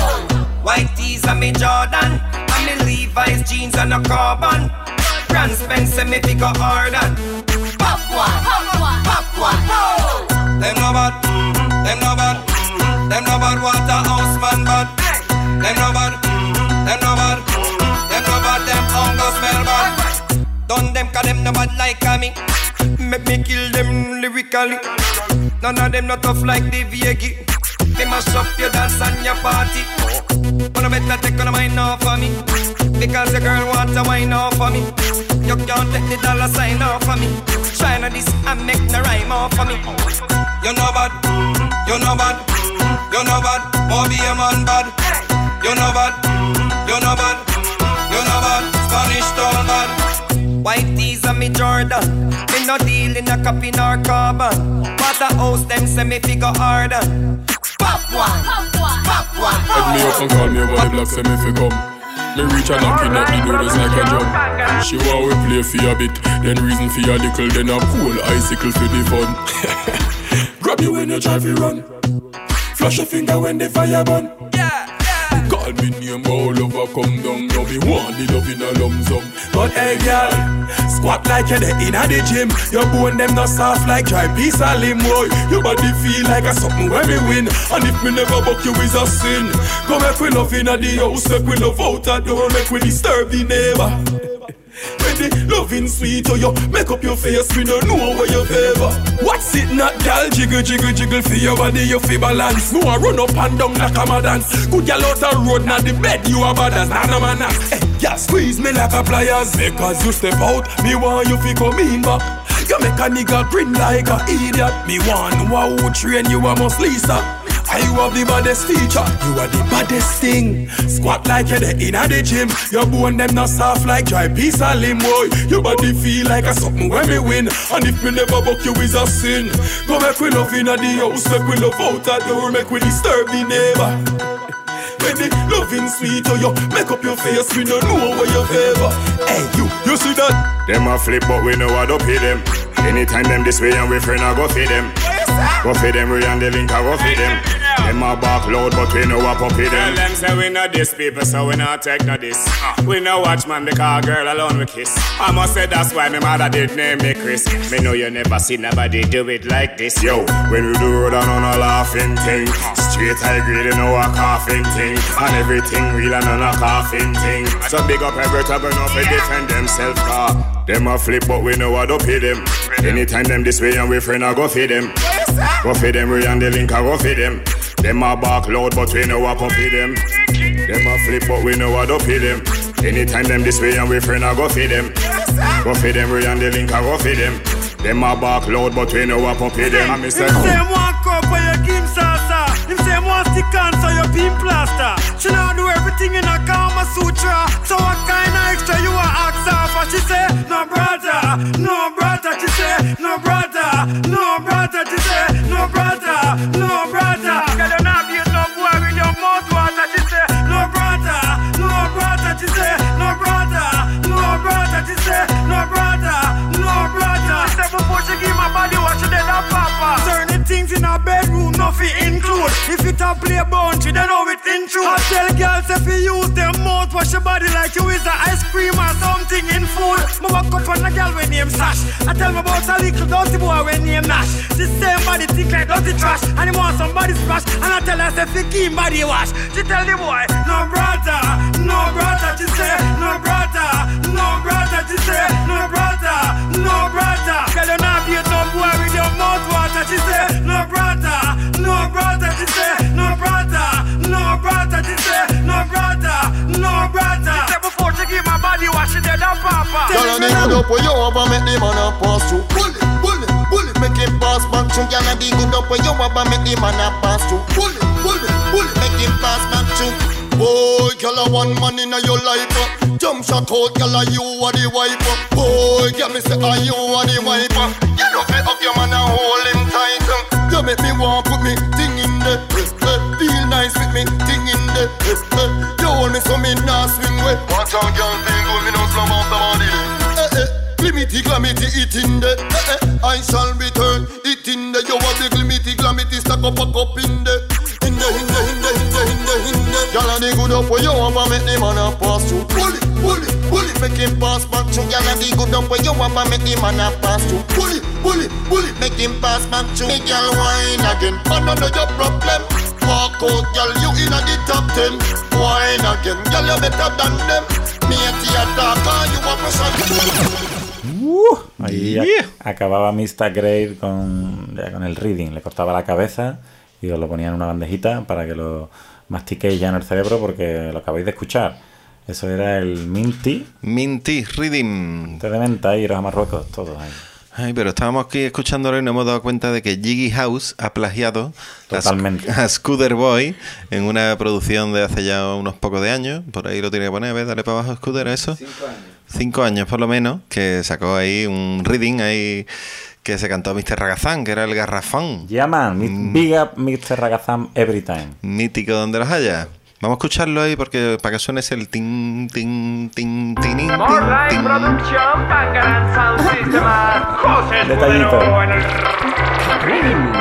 oh. White tees on me Jordan. And me Levi's jeans and a carbon. Brand Spencer me figure harder. Pop one, pop one, pop one, oh. Them no bad, mm-hmm. Them no bad, mm-hmm. Them no bad Waterhouse man bad. Them no bad, mm-hmm. Them no bad, mm-hmm. Them no bad, them hunger smell bad. Done them cause them no bad like me. Make me kill them lyrically. None of them not tough like the Viegi. They mash up your dance and your party. But I better take on a mind off for me. Because the girl wants a wine off for me. You can't take the dollar sign off for me. Tryna this and make the rhyme off for me. You know bad, you know bad, you know bad. Oh be a man bad. You know bad, you know bad, you know bad. Spanish town bad. White tees on me Jordan. Me no deal in a copy nor carbon. Waterhouse them say me figure harder. Pop one, pop one, pop one. Head me up and call me over the block, say me fi come. Me reach a knocking at the door just like a jump. She want we play for a bit, then reason for a little, then a cool icicle for the fun. Grab you when you try to run. Flash a finger when the fire burn. Call me name, all over, come down. Now me want the love in a lump sum. But hey girl, squat like you're there in the gym. Your bone them not soft like dry piece of limb, boy. Your body feel like a something when me win. And if me never buck you is a sin. Come make we love in the house, make we love out the door, make we disturb the neighbor. When the loving sweet or you make up your face, we don't know where you favor. What's it not, girl? Jiggle, jiggle, jiggle for your body, you feel balance. No one run up and down like a dance. Good girl out the road, not the bed, you are bad as nana man. Hey, girl, squeeze me like a pliers. Because you step out, me want you fi come in back. You make a nigga grin like a idiot. Me want know who train you, I must Lisa. I you have the baddest feature, you are the baddest thing. Squat like you're there in the gym. Your bone them not soft like dry piece of limb, boy. Your body feel like a something when me win. And if me never buck you is a sin. Go make we love in the house, make we love out the door, make we disturb the neighbor. When the loving sweet or you make up your face, we don't know where you favor. Hey you, you see that? Them a flip but we know how to pay them. Anytime them this way and we friend I go feed them. Go feed them, we and the link I go feed them. Them a back loud but we know what puppy them. Tell them say we not this people so we not take no this. We no watch man because girl alone we kiss. I must say that's why my mother did name me Chris. Me know you never see nobody do it like this. Yo, when we do road and on a laughing thing. Straight high grade you know a coughing thing. And everything real and on a coughing thing. So big up every time enough to defend themselves car. Them a flip but we know how to pay them. Anytime them this way and we friend I go feed them. Go feed them, we and the link I go feed them. Them a bark loud but we know what puppy them. Them a flip but we know how to pay them. Anytime them this way and we friend I go feed them. Go feed them, we and the link I go feed them. Them a bark loud but we know what puppy them. And me say him say one cup for your Kim Salsa. Him say one stick on so your pin plaster. She now do everything in a Kama Sutra. So what kind of extra you a ask her for? She say no brother, no brother. She say If it a play bounty, then know it in true. I tell girls if you use them mouth, wash your body like you is a ice cream or something in food. Me walk up on a girl when name Sash. I tell me about a little dirty boy when name Nash. This same body think like dirty trash, and he want somebody splash. And I tell her if he keep body wash. She tell the boy, no brother, no brother. She say, no brother, no brother. She say, no brother, no brother. Girl you not beat no boy with your mouth water. She say, no brother, no brother. She say, no brother, no brother. She say, no brother, no brother. She say before she give my body wash, she dead and papa. Girl and dig good up where you over, make the man a pass through. Bully, bully, bully, make him pass back through. Girl and dig good up where you over, make the man a pass through. Bully, bully, bully, make him pass back through. Boy, girl a one man in your life. Jump shot out, girl a you are the wife. Boy, girl me say are you are the wife. You know me up your man and hold him tight. You make me want put me thing in the feel nice with me thing in the you hold me so me nah swing way. Watch out, girl, feel good, me no slow off the body. Eh eh, glimity glamity it in the eh eh, I shall return it in the. You want the glimity glamity stack up a cup in the in the in the in the in the in the in the. Girl and the good up for you over make the man a pass through. Bully, bully, bully, make him pass back through. Girl and the good up for you over make the man a pass through. Bully, bully, bully, make him pass back through. Make girl wine again, man under your problem. Walk out, girl, you in a the top ten. Wine again, girl, you better than them. Me a theater, you a person. Uh, ahí yeah. Acababa mister Grey con, ya con el reading. Le cortaba la cabeza y os lo ponía en una bandejita para que lo mastiquéis ya en el cerebro porque lo acabáis de escuchar. Eso era el Minty. Minty Reading. Té de menta, iros a Marruecos, todos ahí. Ay, pero estábamos aquí escuchándolo y nos hemos dado cuenta de que Jiggy House ha plagiado Totalmente. a, a Scooter Boy en una producción de hace ya unos pocos de años. Por ahí lo tiene que poner, a ver, dale para abajo, Scooter, a eso. Cinco años. Cinco años por lo menos, que sacó ahí un reading ahí que se cantó mister Ragazán, que era el garrafón. Yeah, man, mm. Big up mister Ragazán every time. Mítico donde los haya. Vamos a escucharlo ahí porque para que suene ese el tin, tin, tin, tin, tin, More Light tin. Production, Bangarang Sound System, José Detallito. Escudero en el reading.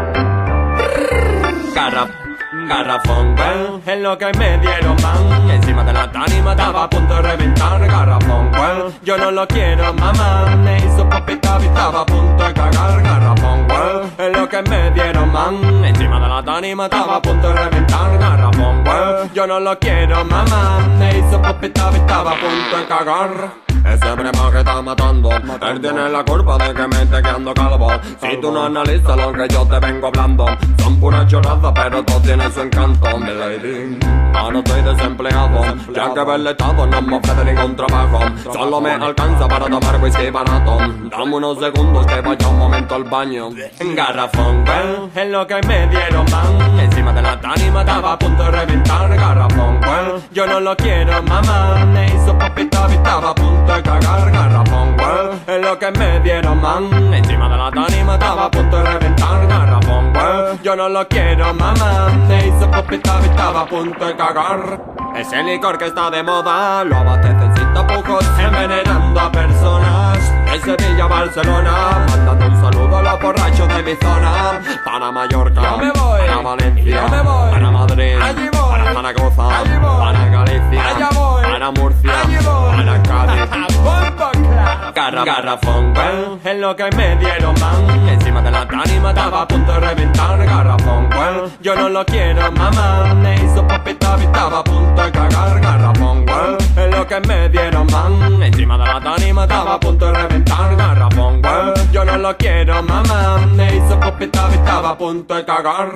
Garraf, garrafón, well, es lo que me dieron, man. Encima de la tarima estaba a punto de reventar. Garrafón, well, yo no lo quiero, mamá. Me hizo papita, estaba a punto de cagar. Garrafón, well, es lo que me dieron, man. Encima de la tarima estaba a punto de reventar. Garrafón, well, yo no lo quiero, mamá. Me hizo papita, estaba a punto de cagar. Ese primo que está matando, él tiene la culpa de que me esté quedando calvo. Si tú no analizas lo que yo te vengo hablando, son puras chorradas, pero todo tiene su encanto, mi lady. Ahora estoy desempleado, ya que verle estado no me ofrece ningún trabajo. Solo me alcanza para tomar whisky barato. Dame unos segundos que vaya un momento al baño. Garrafón, well, es lo que me dieron, man. Encima de la tarima estaba a punto de reventar. Garrafón, well, yo no lo quiero, mamá. Me hizo papita, estaba a punto de cagar. Garrafón, well, es lo que me dieron, man. Encima de la tarima estaba a punto de reventar. Garrafón, well, yo no lo quiero, mamá. Me hizo papita, estaba a punto de cagar. Ese licor que está de moda lo abastecen sin tapujos, envenenando a personas. De Sevilla a Barcelona, mandando un saludo a los borrachos de mi zona. Para Mallorca, yo me voy. Para Valencia, yo me voy. Para Madrid, allí voy. Para Zaragoza, allí voy. Para Galicia, allá voy. Para Murcia, allí voy. Para Cádiz. Garra, garrafón, well, es lo que me dieron, man. Encima de la tarima estaba a punto de reventar. Garrafón, well, yo no lo quiero, mamá. Me hizo papita, estaba a punto de cagar. Garrafón, well, es lo que me dieron, man. Encima de la tarima estaba a punto de reventar. Garrafón, well, yo no lo quiero, mamá. Me hizo papita, estaba a punto de cagar.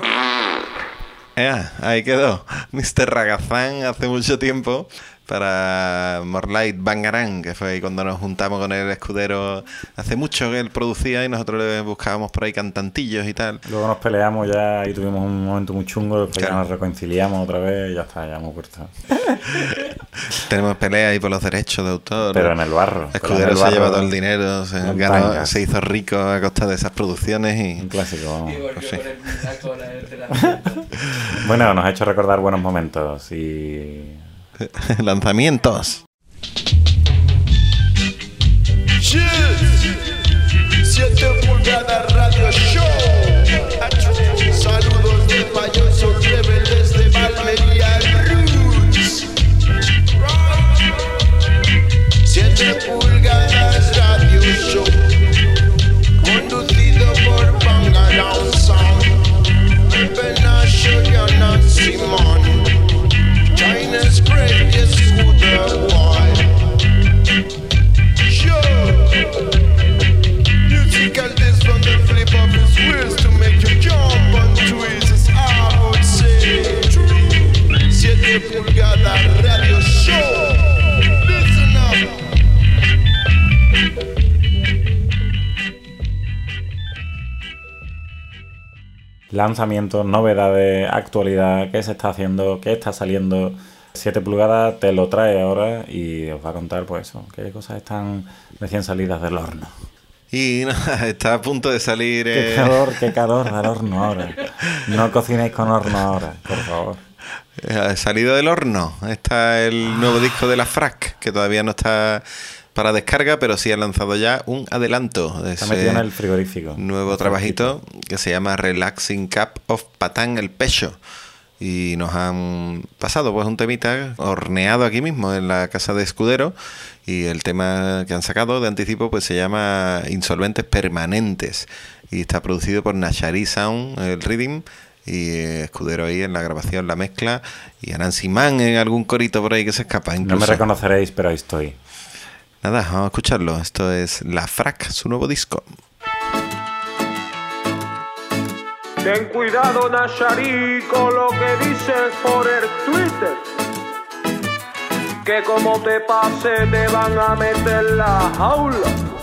Yeah, ahí quedó mister Ragazán hace mucho tiempo para More Light Bangarang, que fue ahí cuando nos juntamos con el Escudero hace mucho, que él producía y nosotros le buscábamos por ahí cantantillos y tal. Luego nos peleamos ya y tuvimos un momento muy chungo, después claro. Ya nos reconciliamos otra vez y ya está, ya hemos vuelto. Tenemos peleas ahí por los derechos de autor. Pero en el barro. El Escudero el se barro, lleva todo el dinero, se, ganó, se hizo rico a costa de esas producciones y... Un clásico, vamos. Y volvió pues sí. con el con el tratamiento. Bueno, nos ha hecho recordar buenos momentos y... lanzamientos. siete pulgadas Radio Show. Saludos de payoso D J Pulgada Radio Show. Listen up. Lanzamientos, novedades, actualidad, qué se está haciendo, qué está saliendo. siete pulgadas te lo trae ahora y os va a contar pues eso, qué cosas están recién salidas del horno. Y nada, está a punto de salir... Qué eh... calor, qué calor del horno ahora. No cocinéis con horno ahora, por favor. Ha salido del horno. Está el nuevo disco de la Frac, que todavía no está para descarga, pero sí ha lanzado ya un adelanto de Está ese metido en el frigorífico. nuevo trabajito que se llama Relaxing Cup of Patán el Pecho. Y nos han pasado pues un temita horneado aquí mismo en la casa de Escudero, y el tema que han sacado de anticipo pues se llama Insolventes Permanentes y está producido por Nashari Sound, el Rhythm, y Escudero ahí en la grabación, la mezcla, y a Nancy Mann en algún corito por ahí que se escapa incluso. No me reconoceréis, pero ahí estoy. Nada, vamos a escucharlo. Esto es La Frac, su nuevo disco. Ten cuidado, Nashari, con lo que dices por el Twitter, que como te pase te van a meter la jaula,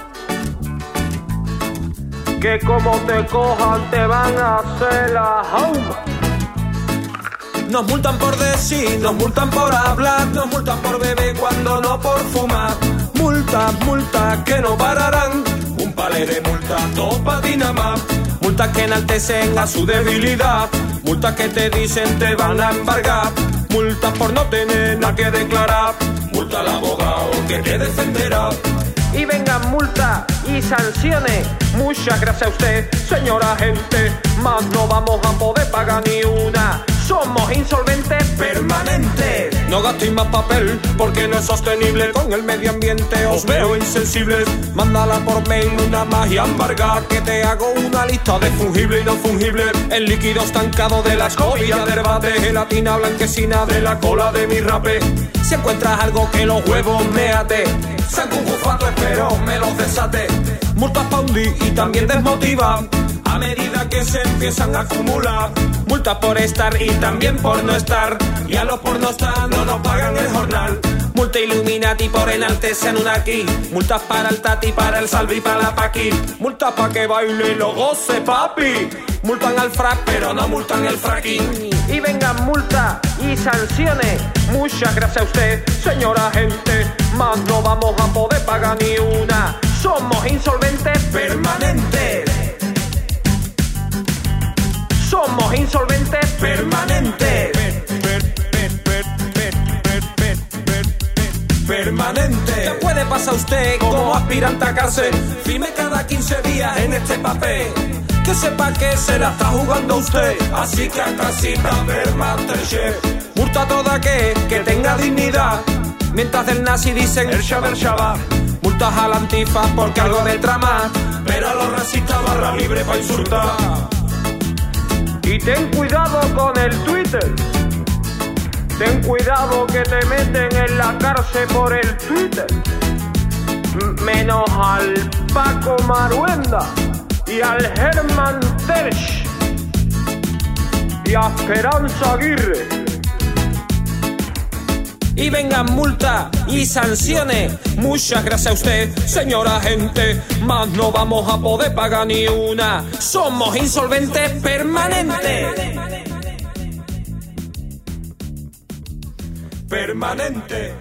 que como te cojan te van a hacer la jaula. Nos multan por decir, nos multan por hablar, nos multan por beber cuando no por fumar. Multas, multas que no pararán, un palé de multas, dos patinas más. Multas que enaltecen a su debilidad, multas que te dicen te van a embargar. Multas por no tener nada que declarar, multa al abogado que te defenderá. Y vengan multas y sanciones, muchas gracias a usted, señora gente, más no vamos a poder pagar ni una. Somos insolventes permanentes. No gastéis más papel porque no es sostenible con el medio ambiente. Os veo insensibles. Mándala por mail una magia embargada, que te hago una lista de fungible y no fungible. El líquido estancado de la escobilla de debate, gelatina blanquecina de la cola de mi rape. Si encuentras algo que los huevos me ate, saco un bufato, espero me los desate. Multas pa' hundir y también desmotiva a medida que se empiezan a acumular. Multas por estar y también por no estar, y a los por no estar no nos pagan el jornal. Multa Illuminati por enaltecer un aquí, multas para el Tati, para el Salvi, para la Paqui. Multas pa' que baile y lo goce, papi. Multan al frac, pero no multan el fracking. Y vengan multas y sanciones, muchas gracias a usted, señora gente, más no vamos a poder pagar ni una. Somos insolventes permanentes. Somos insolventes permanentes. Permanente. ¿Qué puede pasar usted como aspirante a cárcel? Firme cada quince días en este papel. Que sepa que se la está jugando usted, así que a casita permanente. Multa toda que, que tenga dignidad, mientras del nazi dicen el Shabbat Shabbat. Multas a la antifa porque algo de trama, pero a los racistas barra libre pa' insultar. Y ten cuidado con el Twitter. Ten cuidado que te meten en la cárcel por el Twitter. Menos al Paco Maruenda y al Herman Tersch y a Esperanza Aguirre. Y vengan multas y sanciones, muchas gracias a usted, señora gente, más no vamos a poder pagar ni una. Somos insolventes permanentes. Permanente.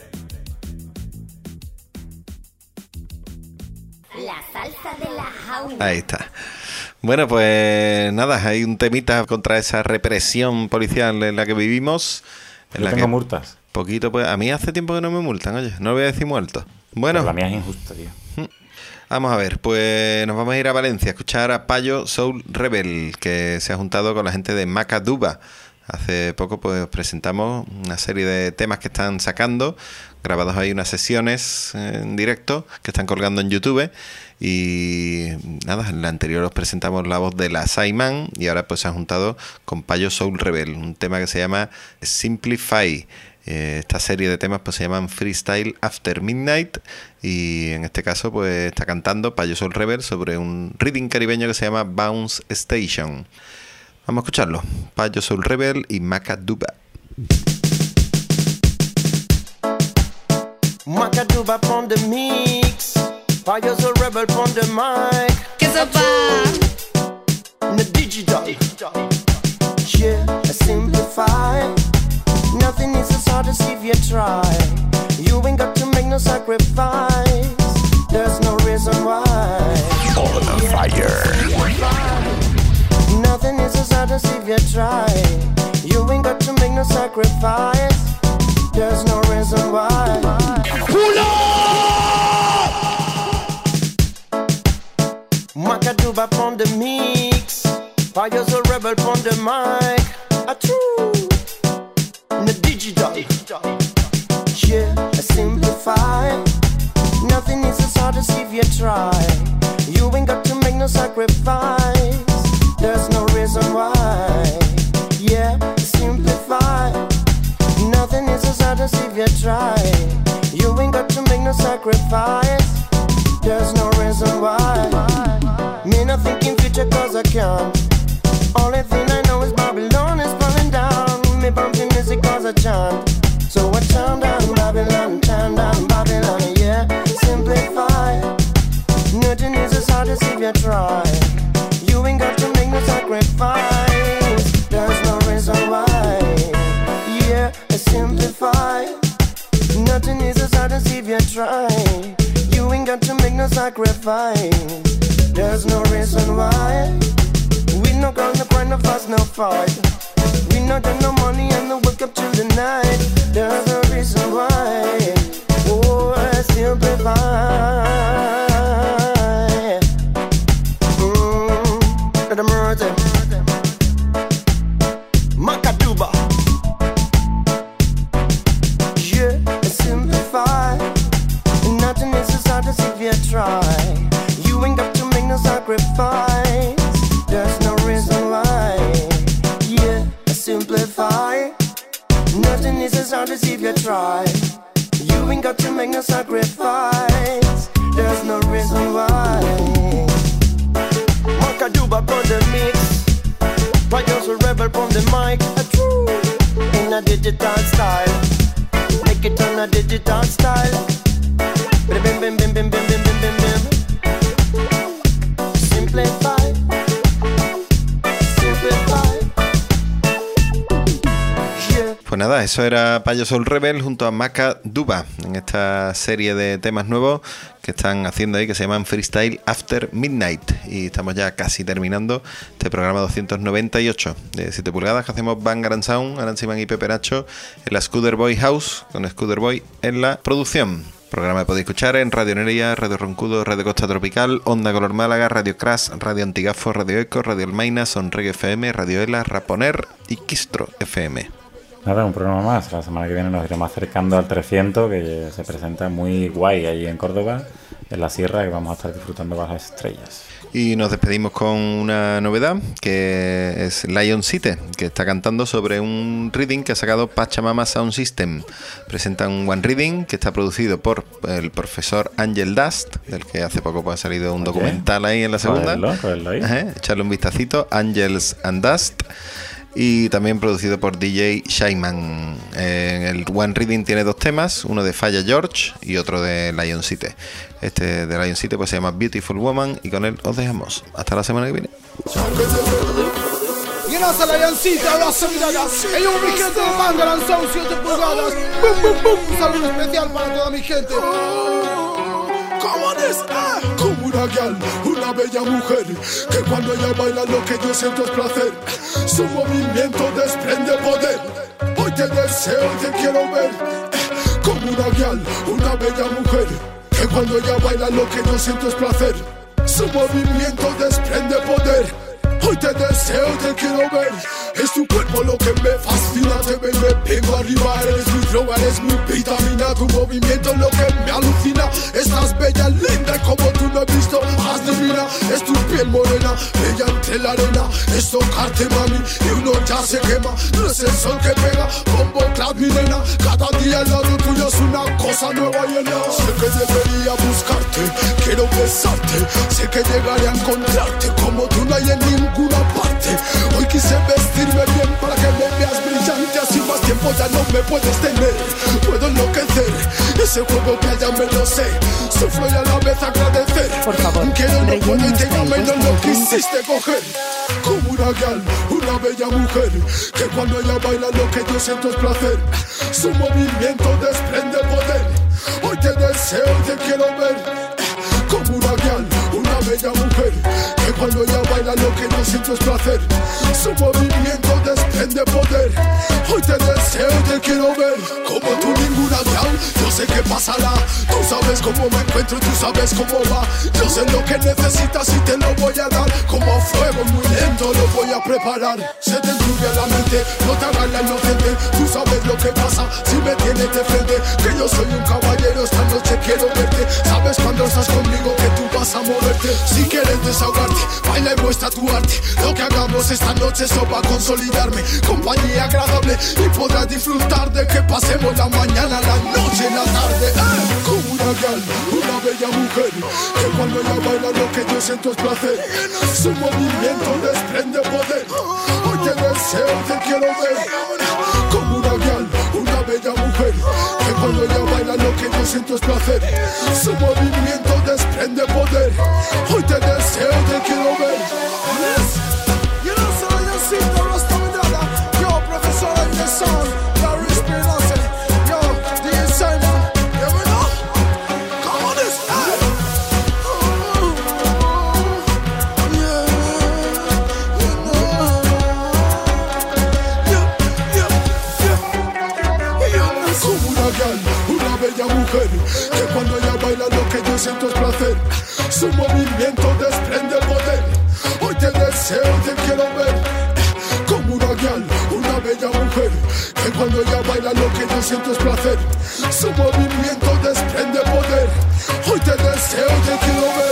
La salsa de la jaula. Ahí está. Bueno, pues nada, hay un temita contra esa represión policial en la que vivimos. En Yo la tengo que multas. Poquito, pues a mí hace tiempo que no me multan, oye, no voy a decir muerto. Bueno, pero la mía es injusta, tío. Vamos a ver, pues nos vamos a ir a Valencia a escuchar a Payo Soul Rebel, que se ha juntado con la gente de Macaduba. Hace poco pues presentamos una serie de temas que están sacando, grabados ahí unas sesiones en directo que están colgando en YouTube. Y nada, en la anterior os presentamos la voz de la Saiman y ahora pues se han juntado con Payo Soul Rebel, un tema que se llama Simplify. Eh, esta serie de temas pues se llaman Freestyle After Midnight y en este caso pues está cantando Payo Soul Rebel sobre un reading caribeño que se llama Bounce Station. Vamos a escucharlo. Payo Soul Rebel y Macaduba. Macaduba on the mix. Fires a rebel on the mic. Qu'est-ce que The digital. Yeah, I simplify. Nothing is as hard as if you try. You ain't got to make no sacrifice. There's no reason why. On fire. Nothing is as hard as if you try. You ain't got to make no sacrifice. There's no reason why. Pull up! Macaduba on the mix. Fires a rebel on the mic. A true. The digital. Yeah, I simplify. Nothing is as hard as if you try. You ain't got to make no sacrifice. There's no reason why. Yeah, simplify. Nothing is as hard as if you try. You ain't got to make no sacrifice. There's no reason why. Me not thinking future cause I can't. Only thing I know is Babylon is falling down. Me bumping music cause I chant. So I chant down Babylon, chant down Babylon. Yeah, simplify. Nothing is as hard as if you try. You ain't got to make no sacrifice. There's no reason why. Yeah, simplify. Nothing is as hard as if you try. You ain't got to make no sacrifice. There's no reason why. We no got no cry, no fuss, no fight. We no got no money and no wake up till the night. There's no reason why. Oh, I simplify. Mmm, the murder. Macaduba. Yeah, simplify. Nothing is as hard as if you try. You ain't got to make no sacrifice. There's no reason why. Yeah, simplify. Nothing is as hard as if you try. You ain't got to make no sacrifice. There's no reason why. Macaduba on the mix. Fires a rebel on the mic. A true in a digital style. Make it on a digital style. Bim bim bim bim bim bim bim bim bim. Simplify. Pues nada, eso era Payo Soul Rebel junto a Macaduba en esta serie de temas nuevos que están haciendo ahí que se llaman Freestyle After Midnight. Y estamos ya casi terminando este programa doscientos noventa y ocho de siete pulgadas que hacemos Vanguard Sound, Aranziman y Pepe Nacho en la Scooter Boy House con Scooter Boy en la producción. Programa que podéis escuchar en Radio Nerea, Radio Roncudo, Radio Costa Tropical, Onda Color Málaga, Radio Crash, Radio Antigafo, Radio Eco, Radio Almaina, Sonreggae F M, Radio Ela, Raponer y Quistro F M. Nada, un programa más. La semana que viene nos iremos acercando al trescientos, que se presenta muy guay allí en Córdoba, en la sierra, que vamos a estar disfrutando con las estrellas. Y nos despedimos con una novedad, que es Lion City, que está cantando sobre un reading que ha sacado Pachamama Sound System. Presenta un one reading que está producido por el profesor Angel Dust, del que hace poco pues, ha salido un documental ahí en la segunda. Joderlo, joderlo ahí. Ajá, echarle un vistacito, Angels and Dust. Y también producido por D J Shayman. Eh, el One Reading tiene dos temas, uno de Falla George y otro de Lion City. Este de Lion City pues se llama Beautiful Woman y con él os dejamos. Hasta la semana que viene. Y en esa Lion City ahora se mirará. Ellos mi gente de Vanguard son siete pulgadas. Bum, bum, bum. Un saludo especial para toda mi gente. ¿Cómo está? Como una gal, una bella mujer, que cuando ella baila lo que yo siento es placer. Su movimiento desprende poder. Hoy te deseo y te quiero ver. Como una gal, una bella mujer, que cuando ella baila lo que yo siento es placer. Su movimiento desprende poder. Hoy te deseo y te quiero ver. Es tu cuerpo lo que me fascina. Te ven, me pego arriba. Eres mi droga, eres mi vitamina. Tu movimiento lo que me alucina. Estás bella, linda y como tú no he visto más divina. Es tu piel morena, bella entre la arena. Es tocarte, mami, y uno ya se quema. No es el sol que pega, bombo clad, mi nena. Cada día al lado tuyo es una cosa nueva y llena. Sé que debería buscarte, quiero besarte. Sé que llegaré a encontrarte como tú no hay en ninguna parte. Hoy quise vestirme bien para que me veas brillante. Así más tiempo ya no me puedes tener. Puedo enloquecer, es ese juego que ya me lo sé. Sufro y a la vez agradecer. Por favor, que no rellena puedo y nuestra tengo menos encuesta lo de quisiste coger. Como una gal, una bella mujer, que cuando ella baila lo que yo siento es placer. Su movimiento desprende poder. Hoy te deseo y te quiero ver. Como una gal, una bella mujer, que cuando ella baila lo que yo siento es placer. Su movimiento desprende poder. Hoy te deseo y te quiero ver. Como tú ninguna gal, yo sé qué pasará. Tú sabes cómo me encuentro y tú sabes cómo va. Yo sé lo que necesitas y te lo voy a dar. Como a fuego muy lento lo voy a preparar. Se te enturbia la mente, no te hagas la inocente. Tú sabes lo que pasa si me tienes de frente. Que yo soy un caballero, esta noche quiero verte. Sabes cuando estás conmigo que tú vas a moverte. Si quieres desahogarte, baila y muestra tu arte. Lo que hagamos esta noche eso va a consolidarme. Compañía agradable y podrás disfrutar de que pasemos la mañana, la noche, la tarde. ¡Eh! Como una gal, una bella mujer, que cuando ella baila lo que yo siento es placer. Su movimiento desprende poder. Hoy te deseo, te quiero ver. Como una gal, una bella mujer, que cuando ella baila lo que yo siento es placer. Su movimiento desprende poder. Hoy te deseo, te quiero ver. You know, so you see the rest of the other. Yo, professor in the sound, the rich Beyonce. Yo, D J Simon, you ever know? Come on, this hey. Yeah, you know. Yeah, yeah, yeah, yeah. Como una gal, una bella mujer, que cuando ella baila lo que yo siento es placer. Su movimiento desprende poder. Hoy te deseo y te quiero ver. Como una gal, una bella mujer, que cuando ella baila lo que yo siento es placer. Su movimiento desprende poder. Hoy te deseo y te quiero ver.